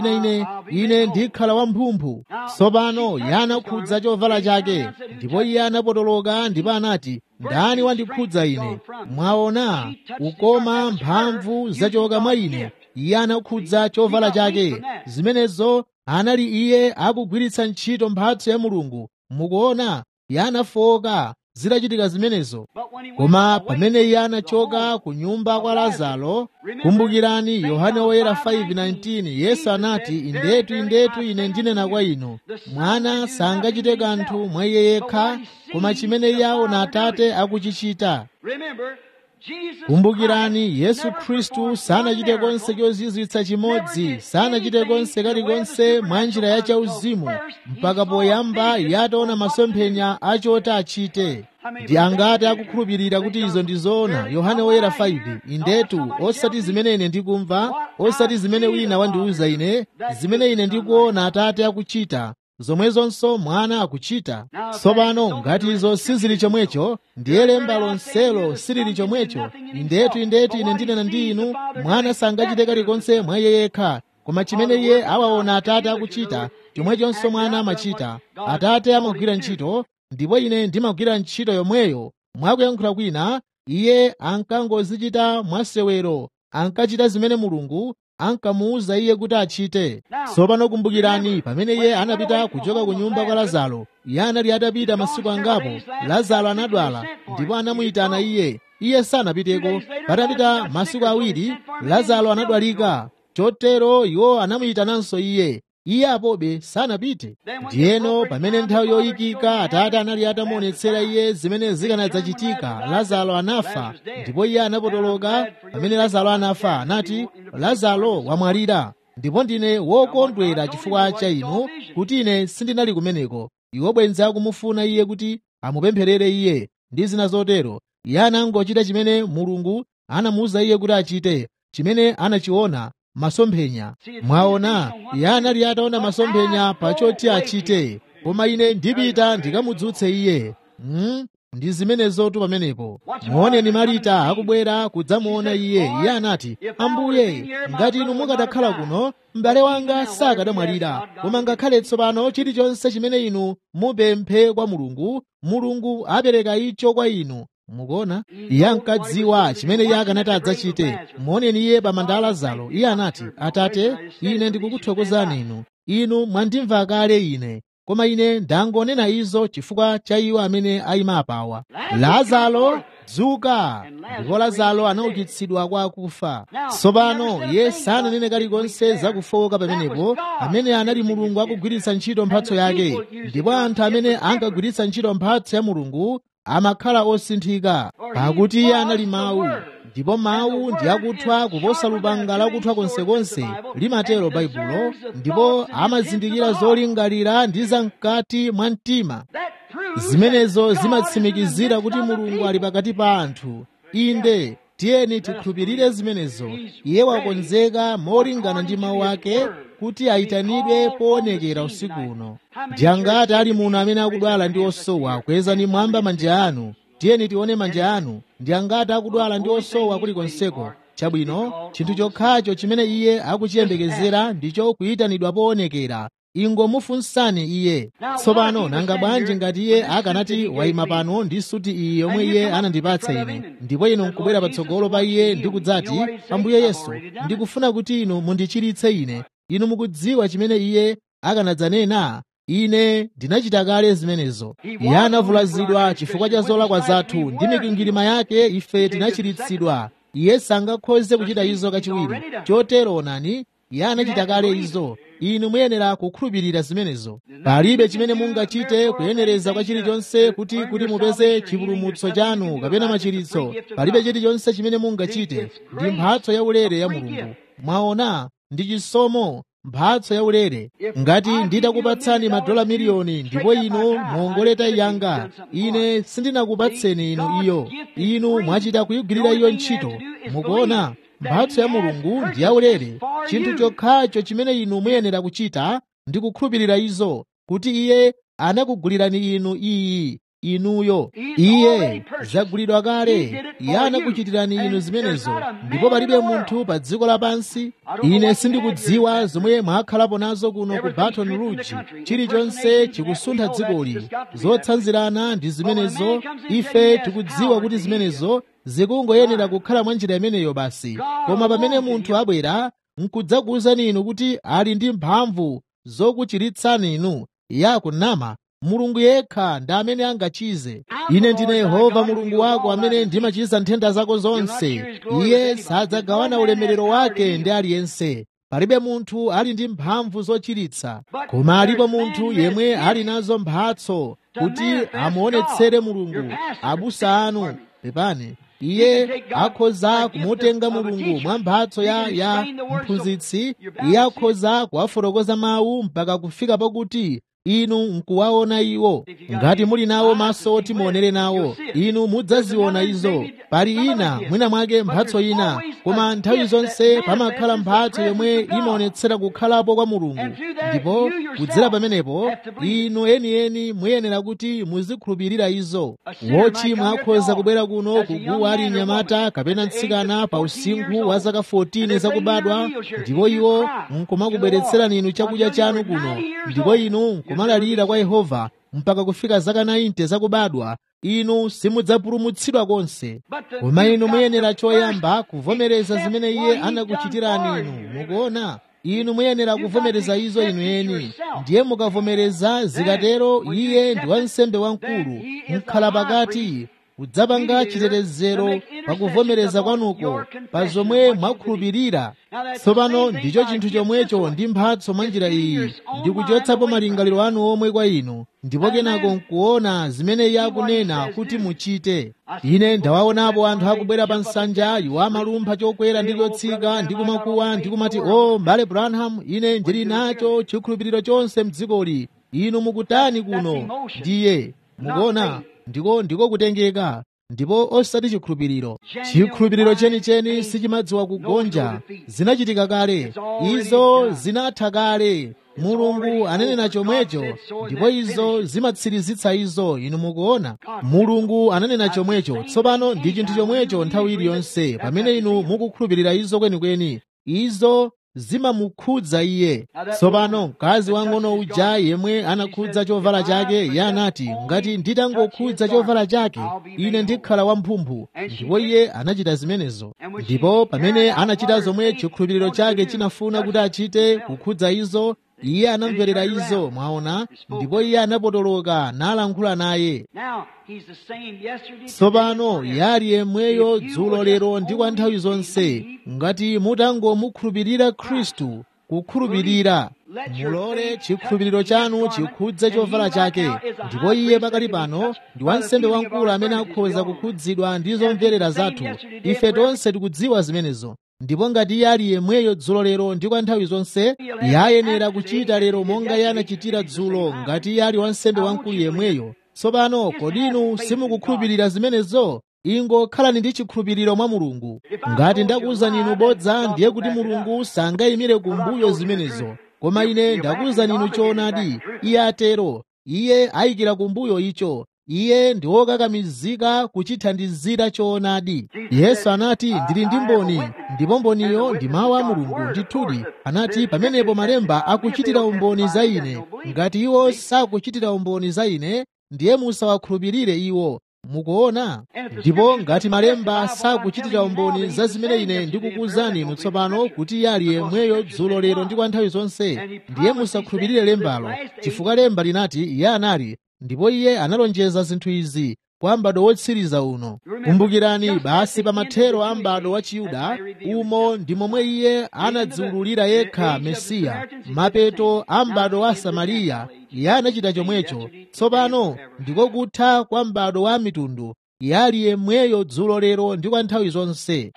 ine ndikhala wamphumphu. Tsopano iye anakhudza chovala chake, ndipo iye anapotoloka ndipo anati, ndani wandikhudza ine? Mwaona ukoma mphamvu zachoka mwa ine. Iye anakhudza chovala chake. Zimenezo anali iye akugwiritsa ntchito mphatso ya Mulungu. Mukuona, iye anafoka zitachitika zimenezo. Koma pamene iye anachoka ku nyumba kwa Lazaro, kumbukirani Yohane Woyera 5:19, Yesu anati, indetu indetu ine ndinena kwa inu, mwana sangachite kanthu mwa iye yekha, koma chimene iye aona Atate akuchichita. Kumbukirani Yesu Khristu sanachite konse chozizwitsa chimodzi, sanachite konse kalikonse mwa njira ya chauzimu mpaka poyamba yataona masomphenya achoti achite. Ndi angati akukhulupirira kuti izo ndi zoona? Yohane Woyera 5, indetu osati zimene ine ndikumva, osati zimene wina wandiuza ine, zimene ine ndikuona Atate akuchita, zomwezonso mwana akuchita. Tsopano ngati izo sizili chomwecho, ndiye lemba lonselo silili chomwecho. Indetu indetu ine ndinena ndi inu, mwana sangachite kalikonse mwa iye yekha, koma chimene iye awaona Atate akuchita, chomwechonso mwana amachita. Atate amagwira ntchito, ndipo ine ndimagwira ntchito yomweyo. Mwakuyankhula kwina, iye ankangozichita mwasewero, ankachita zimene Mulungu ankamuwuza iye kuti achite. Tsopano kumbukirani, pamene iye anapita kuchoka ku nyumba kwa Lazaro, iye anali atapita masiku angapo. Lazaro anadwala, ndipo anamuyitana iye. Iye sanapiteko. Patapita masiku awiri, Lazaro anadwalika. Chotero iwo anamuyitananso iye. Iye apobe sanapite. Ndiyeno pamene nthawi yoyikika Atate anali atamuonetsera iye zimene zikanadzachitika, Lazaro anafa. Ndipo iye anapotoloka. Pamene Lazaro anafa anati, Lazaro wamwalira, ndipo ndine wokondwera chifukwa cha inu kuti ine sindinali kumeneko. Iwo bwenzi akumufuna iye kuti amupempherere iye ndi zina zotero. Iye anangochita chimene Mulungu anamuwuza iye kuti achite, chimene anachiona masomphenya. Mwaona, iye anali ataona masomphenya pachoti achite. Koma ine ndipita ndikamudzutse iye. Ndi zimenezotu pamenepo. Muoneni Marita akubwera kudzamuona iye. Iye anati, Ambuye, ngati inu mukanakhala kuno, m'bale wanga sakanamwalira. Koma ngakhale tsopano chilichonse chimene inu mupemphe kwa Mulungu, Mulungu apereka icho kwa inu. Mukuona, iye ankadziwa chimene iye akanati adzachite. Muoneni iye pa manda a Lazaro. Iye anati, Atate, ine ndikukuthokozani inu. Inu mwandimva kale ine, koma ine ndangonena izo chifukwa cha iwo amene ayima apawa. Lazaro, dzuka! Ndipo Lazaro anaukitsidwa kwa akufa. Tsopano iye sananene kalikonse zakufowoka pamenepo. Amene anali Mulungu akugwiritsa ntchito mphatso yake, ndipo anthu amene ankagwiritsa ntchito mphatso ya Mulungu amakhala osinthika, pakuti iye anali Mawu, ndipo Mawu ndi akuthwa kuposa lupanga lakuthwa konsekonse, limatero Baibulo, ndipo amazindikira zolingalira ndi zam'kati mwa mtima. Zimenezo zimatsimikizira kuti Mulungu ali pakati pa anthu. Inde, tiyeni tikhulupirire zimenezo. Iye wakonzeka molingana ndi mawu ake kuti ayitanidwe poonekera usiku uno. Ndi angati ali muno amene akudwala ndi osowa? Kwezani mwamba manja anu. Tiyeni tione manja anu. Ndi angati akudwala ndi osowa kulikonseko? Chabwino, chinthu chokhacho chimene iye akuchiyembekezera ndicho kuyitanidwa poonekera. Ingomufunsani iye. Tsopano nanga bwanji ngati iye akanati wayima pano ndi suti iyi yomwe iye anandipatsa ine, ndipo inu nkubwera patsogolo pa iye ndi kudzati, Ambuye Yesu, ndikufuna kuti inu mundichiritse ine. Inu mukudziwa chimene iye akanadzanena? Ine ndinachita kale zimenezo. Iye anavulazidwa chifukwa cha zolakwa zathu, ndi mikwingwirima yake ife tinachiritsidwa. Iye sangakhoze kuchita izo kachiwiri. Chotero onani, iye anachita kale izo. Inu muyenera kukhulupirira zimenezo. Palibe chimene mungachite kuyenereza kwa chilichonse kuti mupeze chipulumutso chanu kapena machiritso. Palibe chilichonse chimene mungachite. Ndi mphatso yaulere ya Mulungu. Mwaona, ndi chisomo, mphatso yaulere. Ngati nditakupatsani madola miliyoni ndipo inu muongole tayi yanga, ine sindinakupatseni inu iyo. Inu mwachita kuyigwirira iyo ntchito. Mukuona, mphatso ya Mulungu ndi yaulere. Chinthu chokhacho chimene inu muyenera kuchita ndi kukhulupirira izo, kuti iye anakugulirani inu iyi, inuyo. Iye zagulidwa kale. Iye anakuchitirani inu zimenezo, ndipo palibe munthu pa dziko lapansi. Ine sindikudziwa zomwe mwakhalapo nazo kuno ku Baton Rouge. Chilichonse chikusuntha dzikoli. Zotsanzirana ndi zimenezo. Ife tikudziwa kuti zimenezo zikungoyenera kukhala mwa njira imeneyo basi. Koma pamene munthu abwera nkudzakuwuzani inu kuti ali ndi mphamvu zokuchiritsani inu, iye akunama. mulungu yekha ndi amene angachize. Ine ndine Yehova mulungu wako amene ndimachiza nthenda zako zonse. Iye sadzagawana ulemerero wake ndi aliyense. Palibe munthu ali ndi mphamvu zochiritsa, koma alipo munthu yemwe ali nazo mphatso kuti amuonetsere Mulungu. Abusa anu pepani, iye akhoza kumutenga Mulungu mwa mphatso ya mphunzitsi. Iye akhoza kuwafotokoza mawu mpaka kufika pakuti inu nkuwaona iwo. Ngati muli nawo maso oti muonere nawo, inu mudzaziona izo. Pali ina mwina mwake mphatso ina, koma nthawi zonse pamakhala mphatso yomwe imaonetsera kukhalapo kwa Mulungu. Ndipo kudzera pamenepo inu enieni muyenera kuti muzikhulupirira izo. Wochimwa akhoza kubwera kuno kuguwa ali mnyamata kapena mtsikana pa usinkhu wa zaka 14 zakubadwa, ndipo iwo nkumakubweretserani inu chakudya chanu kuno, ndipo inu nkumalalira kwa Yehova mpaka kufika zaka 90 zakubadwa. Inu simudzapulumutsidwa konse, koma inu muyenera choyamba kuvomereza zimene Iye anakuchitirani inu. Mukuona, inu muyenera kuvomereza izo inu eni. Ndiye mukavomereza zikatero, Iye ndi wansembe wamkulu mkhala pakati, kudzapanga chitetezero pakuvomereza kwanuko pa zomwe mwakhulupirira. Tsopano ndicho chinthu chomwecho ndi mphatso mwa njira iyi, ndi kuchotsapo malingaliro anu omwe kwa inu, ndipo kenako nkuona zimene Iye akunena kuti muchite. Ine ndawaonapo anthu akubwera pa nsanja, iwo amalumpha chokwera ndi chotsika ndi kumakuwa ndi kumati, "Oh, m'bale Branham, ine ndili nacho chikhulupiriro chonse m'dzikoli. Inu mukutani kuno?" Ndiye mukuona, ndiko kutengeka, ndipo osati chikhulupiriro. Chikhulupiriro chenicheni sichimadziwa kugonja. Zinachitika kale, izo zinatha kale. Mulungu ananena chomwecho, ndipo izo zimatsirizitsa izo. Inu mukuona, Mulungu ananena chomwecho. Tsopano ndi chinthu chomwecho nthawi iliyonse pamene inu mukukhulupirira izo kwenikweni, izo zimamukhudza Iye. Tsopano mkazi wang'ono uja yemwe anakhudza chovala chake, iye anati, "Ngati nditangokhudza chovala chake, ine ndikhala wamphumphu." Ndipo iye anachita zimenezo. Ndipo pamene anachita zomwe chikhulupiriro chake chinafuna kuti achite, kukhudza izo, iye anamverera izo, mwaona, ndipo iye anapotoloka nalankhula naye. Tsopano yali yemweyo dzulo lero ndi kwa nthawi zonse. Ngati mutangomukhulupirira Khristu, kukhulupirira, mulole chikhulupiriro chanu chikhudze chovala chake, ndipo iye pakali pano ndi wansembe wamkulu amene akhoza kukhudzidwa ndi zomverera zathu. Ife tonse tikudziwa zimenezo. Ndipo ngati iye ali yemweyo dzulo lero ndi kwa nthawi zonse, iye ayenera kuchita lero monga iye anachitira dzulo, ngati iye ali wansembe wamkulu yemweyo. Tsopano kodi inu simukukhulupirira zimenezo? Ingokhalani ndi chikhulupiriro mwa Mulungu. Ngati ndakuwuzani inu bodza, ndiye kuti Mulungu sangayimire kumbuyo zimenezo. Koma ine ndakuwuzani inu choonadi. Iye atero, iye ayikira kumbuyo icho. Iye ndi wokakamizika kuchithandizira choonadi. Yesu anati, "Ndili ndi mboni, ndipo mboniyo ndi mawu a Mulungu." Ndithudi anati, "Pamenepo malemba akuchitira umboni za ine. Ngati iwo sakuchitira umboni za ine, ndiye musawakhulupirire iwo." Mukuona? Ndipo ngati malemba sakuchitira umboni za zimene ine ndikukuwuzani inu tsopano, kuti iye ali yemweyo dzulo lero ndi kwa nthawi zonse, ndiye musakhulupirire lembalo, chifukwa lemba linati iye anali, ndipo iye analonjeza zinthu izi kwa m'bado wotsiriza uno. Kumbukirani, basi pa mathero a m'bado wa Chiyuda, umo ndi momwe iye anadziwululira yekha Mesiya. Mapeto a m'bado wa Samariya, iye anachita chomwecho. Tsopano ndiko kutha kwa m'bado wa mitundu. Iye ali yemweyo dzulo lero ndi kwa nthawi zonse.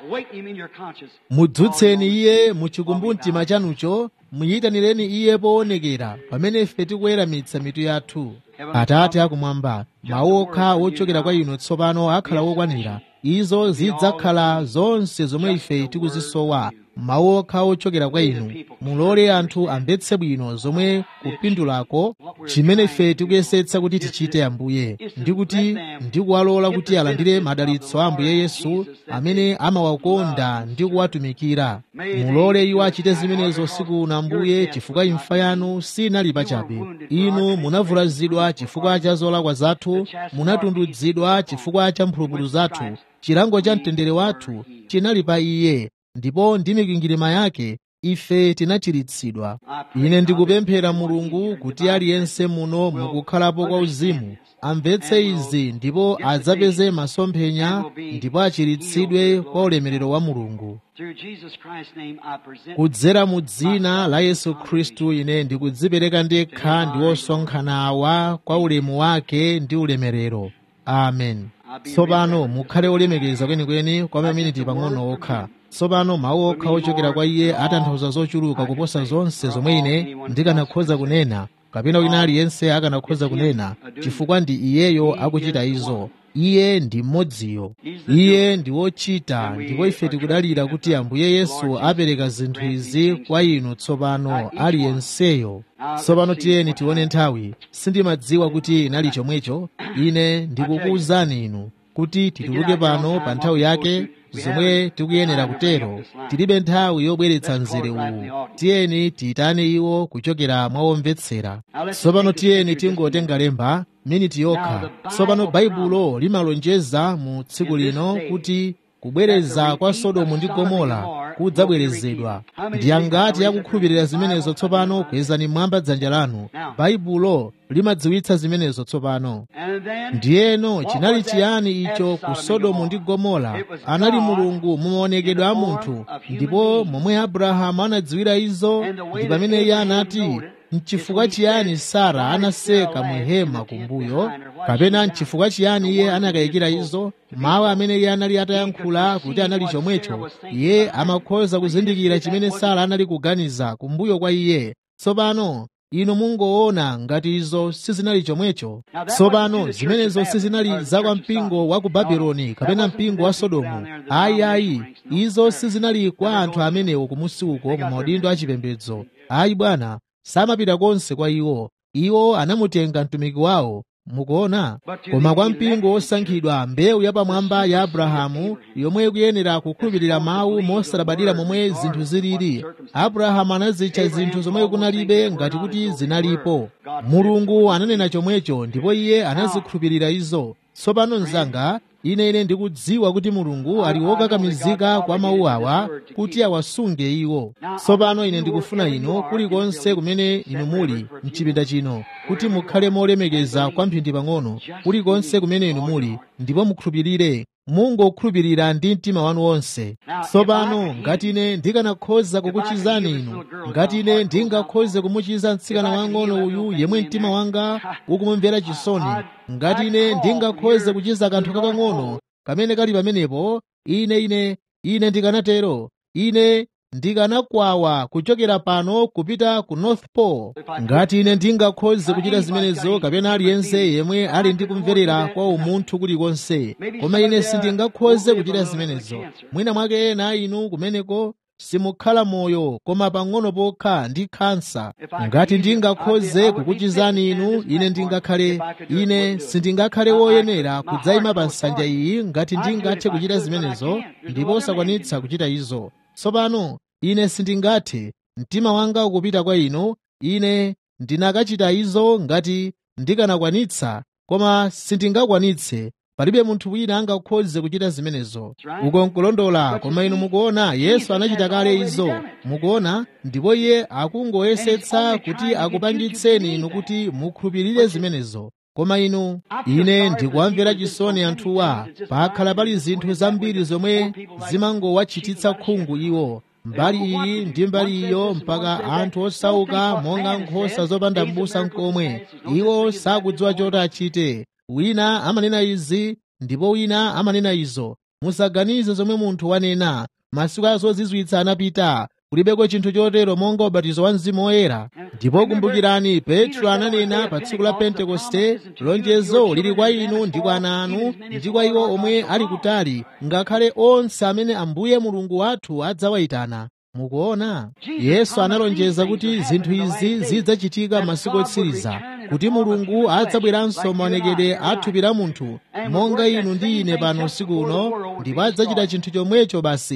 Mudzutseni iye muchikumbumtima chanucho, muyitanireni iye poonekera pamene ife tikuweramitsa mitu yathu. Atate akumwamba, mawu okha wochokera kwa inu tsopano akhala wokwanira. Izo zidzakhala zonse zomwe ife tikuzisowa. Mawu okha wochokera kwa inu. Mulole anthu amvetse bwino zomwe kupindulako chimene ife tikuyesetsa kuti tichite Ambuye, ndi kuti ndikuwalola kuti alandire madalitso a Ambuye Yesu amene amawakonda ndi kuwatumikira. Mulole iwo achite zimenezo usiku uno Ambuye, chifukwa imfa yanu sinali pachabe. Inu munavulazidwa chifukwa cha zolakwa zathu, munatundudzidwa chifukwa cha mphulupulu zathu. Chilango cha mtendere wathu chinali pa Iye, ndipo ndi mikwingwirima yake ife tinachiritsidwa. Ine ndikupemphera Mulungu kuti aliyense muno mukukhalapo kwa uzimu amvetse izi ndipo adzapeze masomphenya ndipo achiritsidwe kwa ulemerero wa Mulungu. Kudzera mu dzina la Yesu Khristu ine ndikudzipereka ndekha ndi osonkhana awa kwa ulemu wake ndi ulemerero. Amen. Tsopano mukhale olemekeza kwenikweni kwa maminiti pang'ono okha. Tsopano mawu okha ochokera kwa Iye atanthauza zochuluka kuposa zonse zomwe ine ndikanakhoza kunena kapena wina aliyense akanakhoza kunena, chifukwa ndi Iyeyo akuchita izo. Iye ndi mmodziyo. Iye ndi wochita, ndipo ife tikudalira kuti Ambuye Yesu apereka zinthu izi kwa inu tsopano aliyenseyo. Tsopano tiyeni tione nthawi. Sindimadziwa kuti inali chomwecho. Ine ndikukuwuzani inu kuti tituluke pano pa nthawi yake zomwe tikuyenera kutero. Tilibe nthawi yobweretsa mzere uwu. Tiyeni tiyitane iwo kuchokera mwawomvetsera. Tsopano tiyeni tingotenga lemba miniti yokha. Tsopano Baibulo limalonjeza mu tsiku lino kuti kubwereza kwa Sodomu ndi Gomora kudzabwerezedwa. Ndi angati akukhulupirira zimenezo tsopano? Kwezani mwamba dzanja lanu. Baibulo limadziwitsa zimenezo tsopano. Ndiyeno chinali chiyani icho ku Sodomu ndi Gomora? Anali Mulungu mumaonekedwe a munthu, ndipo momwe Abrahamu anadziwira izo ndi pamene iye anati, n'chifukwa chiyani Sara anaseka muhema kumbuyo, kapena n'chifukwa chiyani iye anakayikira izo? Mawu amene iye anali atayankhula kuti anali chomwecho. Iye amakhoza kuzindikira chimene Sara anali kuganiza kumbuyo kwa iye. Tsopano inu mungoona ngati izo sizinali chomwecho. Tsopano zimenezo sizinali za kwa mpingo wa ku Babuloni kapena mpingo wa Sodomu. Ayi, izo sizinali kwa anthu amenewo kumusi uko mu maudindo achipembedzo. Ayi bwana, samapita konse kwa iwo. Iwo anamutenga mtumiki wawo, mukuona. Koma kwa mpingo wosankhidwa, mbewu yapamwamba ya Abrahamu yomwe ikuyenera kukhulupirira mawu mosalabadira momwe zinthu zilili. Abrahamu anazitcha zinthu zomwe kunalibe ngati kuti zinalipo. Mulungu ananena chomwecho ndipo iye anazikhulupirira izo. Tsopano mnzanga, ine ndikudziwa kuti Mulungu ali wokakamizika kwa mawu awa kuti awasunge iwo. Tsopano ine ndikufuna inu kulikonse kumene inu muli mchipinda chino kuti mukhale molemekeza kwamphindi pang'ono kulikonse kumene inu muli, ndipo mukhulupirire. Mungokhulupirira ndi mtima wanu wonse. Tsopano ngati ine ndikanakhoza kukuchizani inu, ngati ine ndingakhoze kumuchiza mtsikana wang'ono uyu yemwe mtima wanga ukumumvera chisoni, ngati ine ndingakhoze kuchiza kanthu kakang'ono kamene kali pamenepo, ine ndikanatero. Ine ndikanakwawa kuchokera pano kupita ku North Pole. Ngati ine ndingakhoze kuchita zimenezo, kapena aliyense yemwe ali ndi kumverera kwa umunthu kulikonse, koma ine sindingakhoze kuchita zimenezo. Mwina mwake ena inu kumeneko simukhala moyo koma pang'ono pokha ndi khansa. Ngati ndingakhoze kukuchizani inu, ine sindingakhale woyenera kudzayima pa nsanja iyi ngati ndingathe kuchita zimenezo ndipo osakwanitsa kuchita izo. Tsopano ine sindingathe. Mtima wanga ukupita kwa inu. Ine ndinakachita izo ngati ndikanakwanitsa, koma sindingakwanitse. Palibe munthu wina angakhoze kuchita zimenezo. Uko nkulondola. Koma inu mukuona, Yesu anachita kale izo, mukuona, ndipo iye akungoyesetsa kuti akupangitseni inu kuti mukhulupirire zimenezo. Koma ine ndikuwamvera chisoni anthuwa. Pakhala pali zinthu zambiri zomwe zimangowachititsa khungu iwo, mbali iyi ndi mbali iyo, mpaka anthu osauka monga nkhosa zopanda m'busa n'komwe. Iwo sakudziwa choti achite. Wina amanena izi ndipo wina amanena izo. Musaganize zomwe munthu wanena. Masiku azozizwitsa anapita. Kulibeko chinthu chotero monga ubatizo wa Mzimu Woyera. Ndipo kumbukirani, Petro ananena pa tsiku la Pentekoste, lonjezo lili kwa inu ndi kwa ana anu ndi kwa iwo omwe ali kutali, ngakhale onse amene Ambuye Mulungu wathu adzawayitana. Mukuona, Yesu analonjeza kuti zinthu izi zidzachitika masiku otsiriza, kuti Mulungu adzabweranso maonekedwe a thupi la munthu monga inu ndi ine pano usiku uno, ndipo adzachita chinthu chomwecho basi.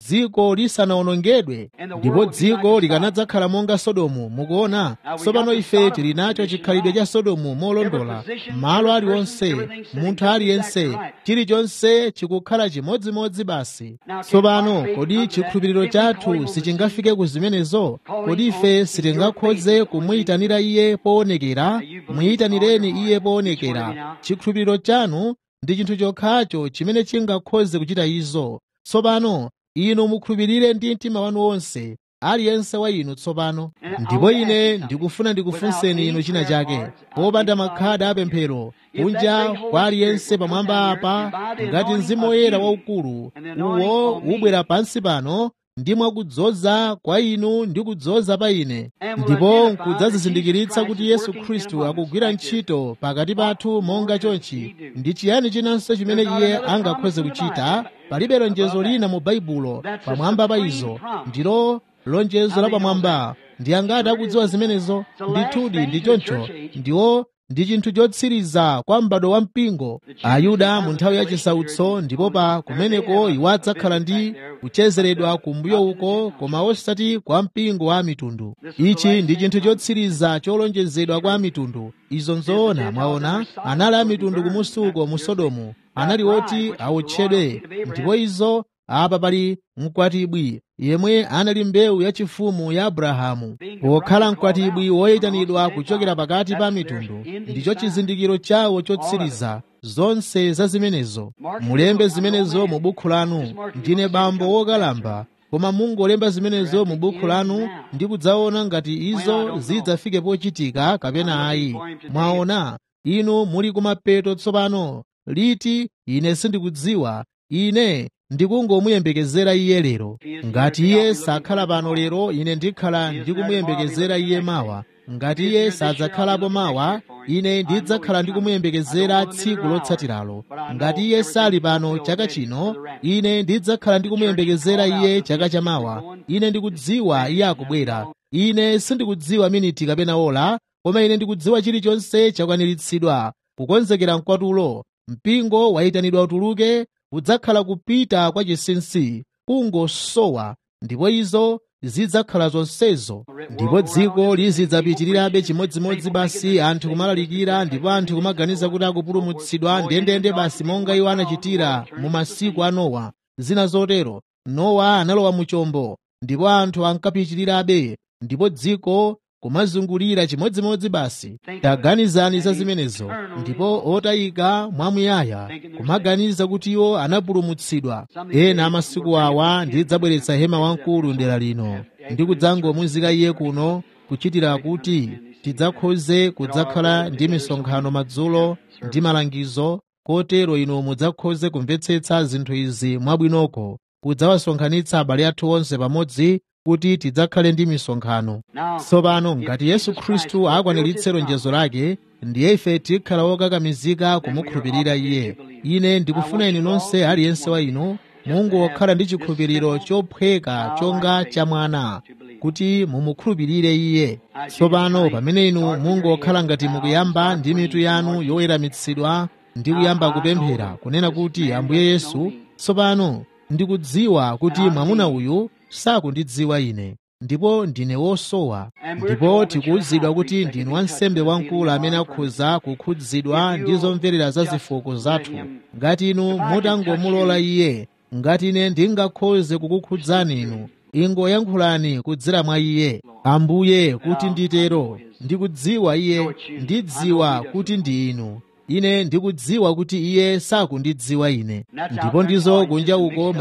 dziko lisanawonongedwe, ndipo dziko likanadzakhala monga Sodomu. Mukuona, tsopano ife tili nacho chikhalidwe cha Sodomu molondola. Malo aliwonse, munthu aliyense, chilichonse chikukhala chimodzimodzi basi. Tsopano kodi chikhulupiriro chathu sichingafike ku zimenezo? Kodi ife sitingakhoze kumuyitanira iye poonekera? Muyitanireni iye poonekera. Chikhulupiriro chanu ndi chinthu chokhacho chimene chingakhoze kuchita izo. Tsopano inu mukhulupirire ndi mtima wanu wonse, aliyense wa inu tsopano. Ndipo ine ndikufuna ndikufunseni inu china chake, popanda makhadi apemphero, kunja kwa aliyense pamwamba apa, ngati Mzimu Woyera waukulu uwo ubwera pansi pano ndi mwakudzoza kwa inu ndi kudzoza pa ine, ndipo nkudzazizindikiritsa kuti Yesu Khristu akugwira ntchito pakati pathu monga chonchi. Ndi chiyani chinanso chimene iye angakhoze kuchita? Palibe lonjezo lina mu Baibulo pamwamba pa izo. Ndilo lonjezo la pamwamba. Ndi angati akudziwa zimenezo? Ndithudi ndi choncho. Ndiwo ndi chinthu chotsiriza kwa m'bado wa mpingo. Ayuda mu nthawi ya chisautso, ndipo pa kumeneko iwo adzakhala ndi kuchezeredwa kumbuyo uko, koma osati kwa mpingo wa mitundu. Ichi ndi chinthu chotsiriza cholonjezedwa kwa mitundu. Izo nzoona. Mwaona, anali a mitundu kumusuko mu Sodomu, anali oti awotchedwe, ndipo izo apa pali mkwatibwi yemwe anali mbewu yachifumu ya Abrahamu. Pokhala mkwatibwi woyitanidwa kuchokera pakati pa mitundu, ndicho chizindikiro chawo chotsiriza. Zonse za zimenezo mulembe zimenezo mu buku lanu. Ndine bambo wokalamba, koma mungolemba zimenezo mu buku lanu ndi kudzaona ngati izo zidzafike pochitika kapena ayi. Mwaona, inu muli kumapeto tsopano. Liti? Ine sindikudziwa. Ine ndikungomuyembekezera iye lero. Ngati iye sakhala pano lero, ine ndikhala ndikumuyembekezera iye mawa. Ngati iye sadzakhalapo mawa, ine ndidzakhala ndikumuyembekezera tsiku lotsatiralo. Ngati iye sali pano chaka chino, ine ndidzakhala ndikumuyembekezera iye chaka chamawa. Ine ndikudziwa iye akubwera. Ine sindikudziwa miniti kapena ola, koma ine ndikudziwa chilichonse chakwaniritsidwa. Kukonzekera mkwatulo, mpingo wayitanidwa utuluke, udzakhala kupita kwa chinsinsi, kungosowa, ndipo izo zidzakhala zonsezo. Ndipo dziko lizidzapitirirabe chimodzimodzi basi, anthu kumalalikira, ndipo anthu kumaganiza kuti akupulumutsidwa ndendende basi monga iwo anachitira mu masiku a Nowa. Zina zotero, Nowa analowa mu chombo, ndipo anthu ankapitirirabe, ndipo dziko kumazungulira chimodzimodzi basi. Taganizani za zimenezo. Ndipo otayika mwamuyaya kumaganiza kuti iwo anapulumutsidwa. Ena amasiku awa ndidzabweretsa hema wamkulu ndera lino, ndi kudzangomuzika iye kuno, kuchitira kuti tidzakhoze kudzakhala ndi misonkhano madzulo ndi malangizo, kotero inu mudzakhoze kumvetsetsa zinthu izi mwabwinoko, kudzawasonkhanitsa abale athu onse pamodzi kuti tidzakhale ndi misonkhano. Tsopano ngati Yesu Khristu akwaniritse lonjezo lake, ndiye ife tikhala wokakamizika kumukhulupirira iye. Ine ndikufuna inu nonse, aliyense wa inu, mungokhala ndi chikhulupiriro chophweka chonga cha mwana, kuti mumukhulupirire iye. Tsopano pamene inu mungokhala ngati mukuyamba ndi mitu yanu yoweramitsidwa ndi kuyamba kupemphera, kunena kuti Ambuye Yesu, tsopano ndikudziwa kuti mwamuna uyu sakundidziwa ine, ndipo ndine wosowa. Ndipo tikuwuzidwa kuti ndinu wansembe wamkulu amene akhoza kukhudzidwa ndi zomverera za zofooka zathu. Ngati inu mutangomulola iye, ngati ine ndingakhoze kukukhudzani inu, ingoyankhulani kudzera mwa iye. Ambuye, kuti nditero, ndikudziwa iye, ndidziwa kuti ndi inu. Ine ndikudziwa kuti iye sakundidziwa ine. Ndipo ndizo kunja uko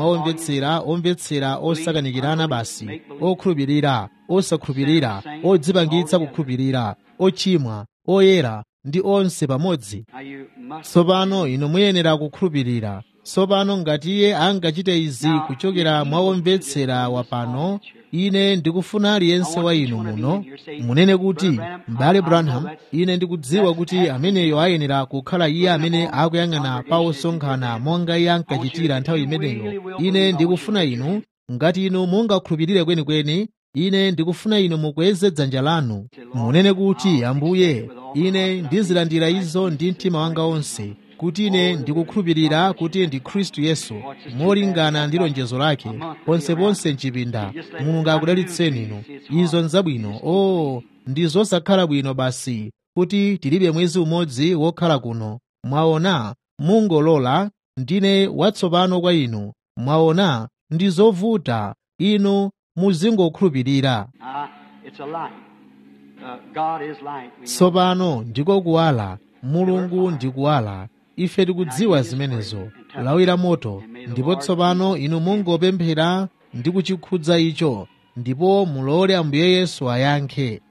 omvetsera osakanikirana basi, okhulupirira, osakhulupirira, odzipangitsa kukhulupirira, ochimwa, oyera ndi onse pamodzi. Tsopano inu muyenera kukhulupirira. Tsopano ngati iye angachite izi kuchokera mwa omvetsera wapano, ine ndikufuna aliyense wa inu muno munene kuti, m'bale Branham, ine ndikudziwa kuti ameneyo ayenera kukhala iye amene akuyang'ana pa osonkhana monga iye ankachitira nthawi imeneyo. Ine ndikufuna inu, ngati inu mungakhulupirire kwenikweni, ine ndikufuna inu mukweze dzanja lanu munene kuti, Ambuye, ine ndizilandira izo ndi mtima wanga wonse, kuti ine ndikukhulupirira kuti ndi Khristu Yesu molingana ndi lonjezo lake ponseponse mchipinda. Mulungu akudalitseni inu. Izo nzabwino. Ndi zosakhala bwino basi kuti tilibe mwezi umodzi wokhala kuno. Mwaona, mungolola ndine watsopano kwa inu. Mwaona, ndi zovuta, inu muzingokhulupirira. Tsopano ndiko kuwala, Mulungu ndi kuwala. Ife tikudziwa zimenezo. Lawi la moto. Ndipo tsopano inu mungopemphera ndi kuchikhudza icho, ndipo mulole Ambuye Yesu ayankhe.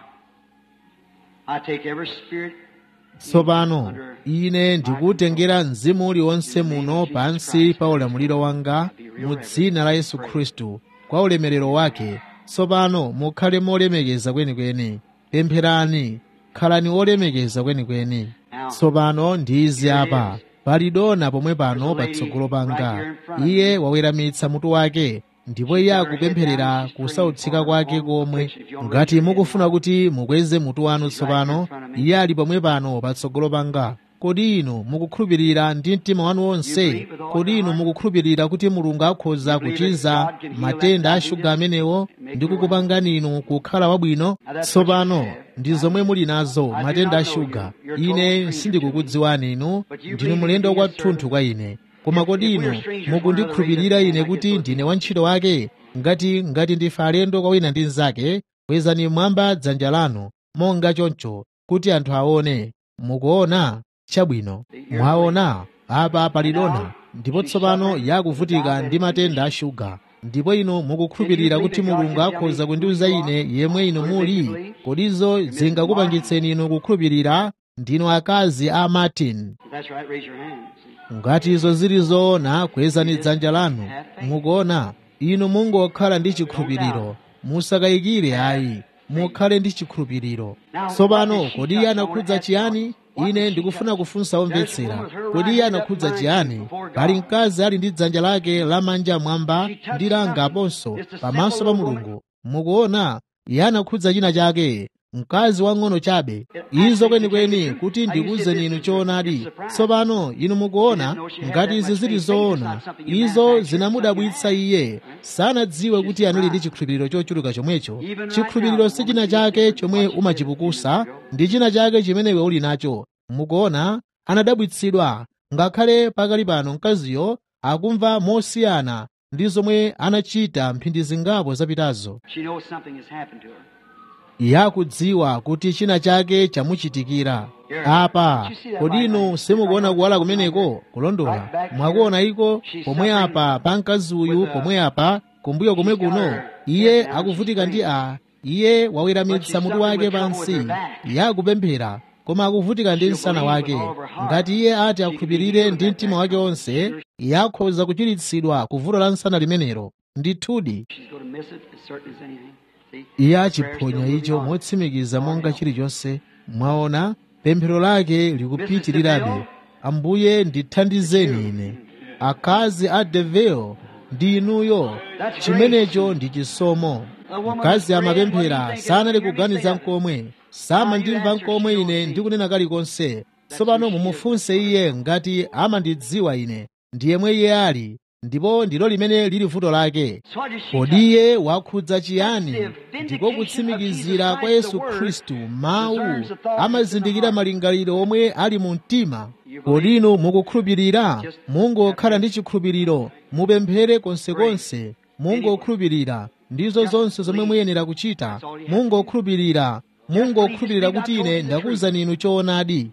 Tsopano ine ndikutengera mzimu uliwonse muno pansi pa ulamuliro wanga mu dzina la Yesu Khristu kwa ulemerero wake. Tsopano mukhale molemekeza kwenikweni. Pempherani, khalani olemekeza kwenikweni. Tsopano ndi izi apa. Pali dona pomwe pano patsogolo panga. Iye waweramitsa mutu wake, ndipo iye akupempherera kusautsika kwake komwe. Ngati mukufuna kuti mukweze mutu wanu tsopano, iye ali pomwe pano patsogolo panga. Kodi inu mukukhulupirira ndi mtima wanu wonse? Kodi inu mukukhulupirira kuti Mulungu akhoza kuchiza matenda a shuga amenewo ndi kukupangani inu kukhala wabwino? Tsopano ndi zomwe muli nazo, matenda a shuga. Ine sindikukudziwani inu, ndinu mlendo kwathunthu kwa ine. Koma kodi inu mukundikhulupirira ine kuti ndine wantchito wake? Ngati ndife alendo kwa wina ndi mnzake, kwezani mwamba dzanja lanu monga choncho kuti anthu aone. Mukuona? Chabwino. Mwaona? Apa pali dona, ndipo tsopano yakuvutika ndi matenda a shuga. Ndipo inu mukukhulupirira kuti Mulungu akhoza kundiuza ine yemwe inu muli? Kodizo zingakupangitseni inu kukhulupirira? Ndinu akazi a Martin. Ngati izo zili zoona, kwezani dzanja lanu. Mukuona? Inu mungokhala ndi chikhulupiriro. Musakayikire ayi. Mukhale ndi chikhulupiriro. Tsopano kodi iye anakhudza chiyani? Ine ndikufuna kufunsa omvetsera. Kodi iye anakhudza chiyani? Pali mkazi ali ndi dzanja lake lamanja mwamba ndi langa aponso pamaso pa Mulungu. Mukuona? Iye anakhudza china chake. Mkazi wang'ono chabe. Izo kwenikweni kuti ndikuwuzeni inu choonadi. Tsopano inu mukuona, ngati izi zili zoona, izo zinamudabwitsa iye. Sanadziwe kuti anali ndi chikhulupiriro chochuluka chomwecho. Chikhulupiriro si china chake chomwe umachipukusa, ndi china chake chimene iwe uli nacho. Mukuona? Anadabwitsidwa. Ngakhale pakali pano mkaziyo akumva mosiyana ndi zomwe anachita mphindi zingapo zapitazo. Yakudziwa kuti china chake chamuchitikira. Apa, kodi inu simukuona kuwala kumeneko? Kulondola. Mwakuona iko pomwe apa pa mkazi uyu, pomwe apa kumbuyo komwe kuno. Iye akuvutika ndi iye waweramitsa mutu wake pansi. Yakupemphera, koma akuvutika ndi msana wake. Ngati iye ati akhulupirire ndi mtima wake wonse, yakhoza kuchiritsidwa kuvuto la msana limenero. Ndithudi. Iye achiphonya icho motsimikiza monga chilichonse. Mwaona? Pemphero lake likupitirirabe. Ambuye ndithandizeni ine. Akazi a Deville ndi inuyo. Chimenecho ndi chisomo. Mkazi amapemphera, sanali kuganiza nkomwe. Samandimva nkomwe ine ndikunena kalikonse. Tsopano mumufunse iye ngati amandidziwa ine. Ndi yemwe iye ali. Ndipo ndilo limene lili vuto lake. Kodi iye wakhudza chiyani? Ndiko kutsimikizira kwa Yesu Khristu. Mawu amazindikira malingaliro omwe ali mu mtima. Kodi inu mukukhulupirira? Mungokhala ndi chikhulupiriro. Mupemphere konsekonse. Mungokhulupirira. Ndizo zonse zomwe muyenera kuchita. Mungokhulupirira. Mungokhulupirira kuti ine ndakuwuzani inu choonadi.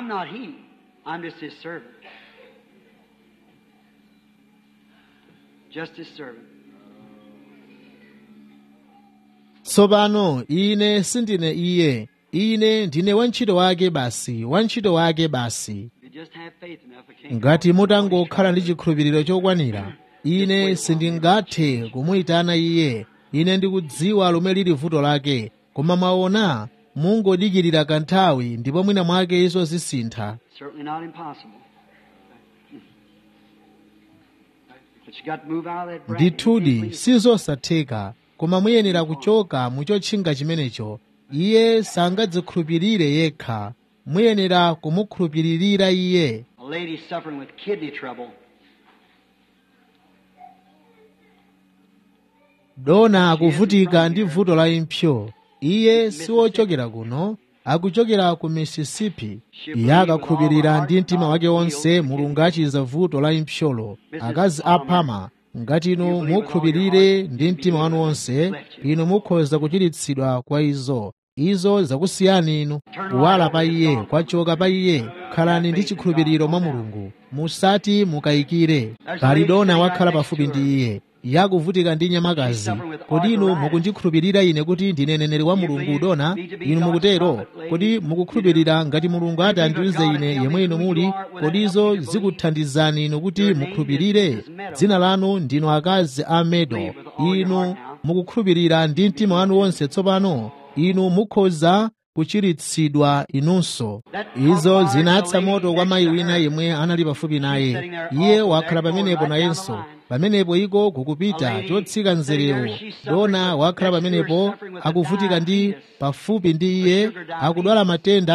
Tsopano ine sindine iye. Ine ndine wantchito wake basi, wantchito wake basi. Ngati mutangokhala ndi chikhulupiriro chokwanira, ine sindingathe kumuyitana iye. Ine ndikudziwa lomwe lili vuto lake, koma mwaona, mungodikirira kanthawi ndipo mwina mwake izo zisintha. Ndithudi sizosatheka, koma muyenera kuchoka muchotchinga chimenecho. Iye sangadzikhulupirire yekha. Muyenera kumukhulupiririra iye. lady suffering with kidney trouble. dona akuvutika ndi vuto la impsyo. Iye siwochokera kuno, akuchokera ku Mississippi. Iye akakhulupirira ndi mtima wake wonse Mulungu achiza vuto la impsyolo. Akazi a Palmer, ngati inu mukhulupirire ndi mtima wanu wonse, inu mukhoza kuchiritsidwa kwa izo. Izo zakusiyani inu, kuwala pa Iye kwachoka pa Iye. Khalani ndi chikhulupiriro mwa Mulungu, musati mukayikire. Pali dona wakhala pafupi ndi Iye, yakuvutika ndi nyamakazi. Kodi inu mukundikhulupirira ine kuti ndine mneneri wa Mulungu dona? Inu mukutero? Kodi mukukhulupirira ngati Mulungu ati andiuze ine yemwe inu muli? Kodi izo zikuthandizani inu kuti mukhulupirire? Dzina lanu ndinu akazi a Medo. Inu mukukhulupirira ndi mtima wanu wonse tsopano? Inu mukhoza kuchiritsidwa inunso. Izo zinatsa moto kwa mayi wina yemwe anali pafupi naye. Iye wakhala pamenepo nayenso. Pamenepo iko kukupita chotsika nzerewo. Dona wakhala pamenepo akuvutika ndi pafupi ndi iye, akudwala matenda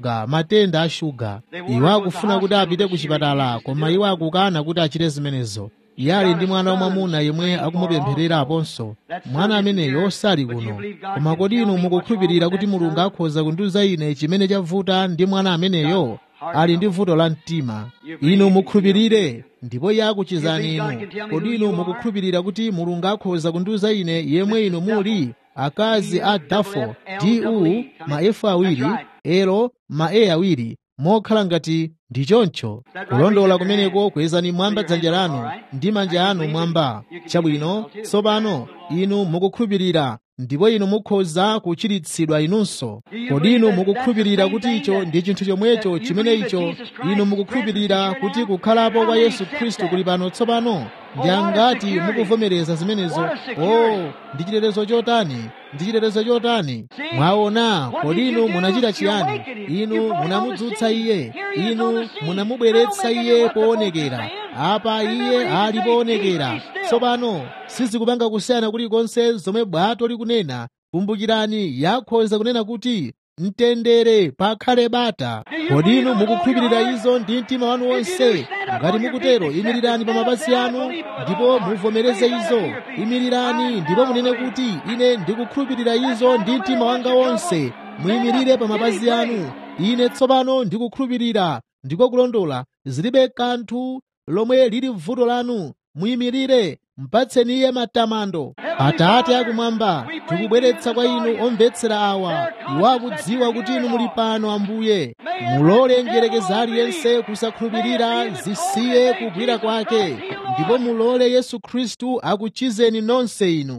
a shuga. Iwo akufuna kuti apite ku chipatala, koma iwo akukana kuti achite zimenezo. Iye ali ndi mwana wamwamuna yemwe akumupempherera aponso. Mwana ameneyo sali kuno. Koma kodi inu mukukhulupirira kuti Mulungu akhoza kundiuza ine chimene chavuta ndi mwana ameneyo? Ali ndi vuto la mtima. Inu mukhulupirire, ndipo Iye akuchizani inu. Kodi inu mukukhulupirira kuti Mulungu akhoza kundiuza ine yemwe inu muli? Akazi a Dafo, D.U. ma F awiri, L ma E awiri, mokhala ngati ndi choncho. Kulondola kumeneko kwezani mwamba dzanja lanu ndi manja anu mwamba. Chabwino, tsopano inu mukukhulupirira, ndipo inu mukhoza kuchiritsidwa inunso. Kodi inu mukukhulupirira kuti icho ndi chinthu chomwecho chimene icho? Inu mukukhulupirira kuti kukhalapo kwa Yesu Khristu kuli pano tsopano? Ndi angati mukuvomereza zimenezo? Ndi chitetezo chotani? Ndi chitetezo chotani? Mwaona, kodi inu munachita chiyani? Inu munamudzutsa Iye, inu munamubweretsa Iye poonekera. Apa Iye ali poonekera. Tsopano sizikupanga kusiyana kulikonse zomwe bwato likunena. Kumbukirani, yakhoza kunena kuti mtendere pakhale bata. Kodi inu mukukhulupirira izo ndi mtima wanu wonse? Ngati mukutero, imirirani pa mapazi anu ndipo muvomereze izo. Imirirani ndipo munene kuti ine ndikukhulupirira izo ndi mtima wanga wonse. Muyimirire pa mapazi anu. Ine tsopano ndikukhulupirira. Ndiko kulondola, zilibe kanthu lomwe lili vuto lanu. Muyimirire, mpatseni Iye matamando. Atate akumwamba, tikubweretsa kwa inu omvetsera awa. Iwo akudziwa kuti inu muli pano Ambuye. Mulole njerekeza aliyense kusakhulupirira zisiye kugwira kwake, ndipo mulole Yesu Khristu akuchizeni nonse inu.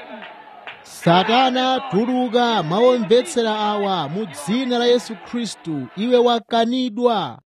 Satana, tuluka mwa omvetsera awa mu dzina la Yesu Khristu. Iwe wakanidwa.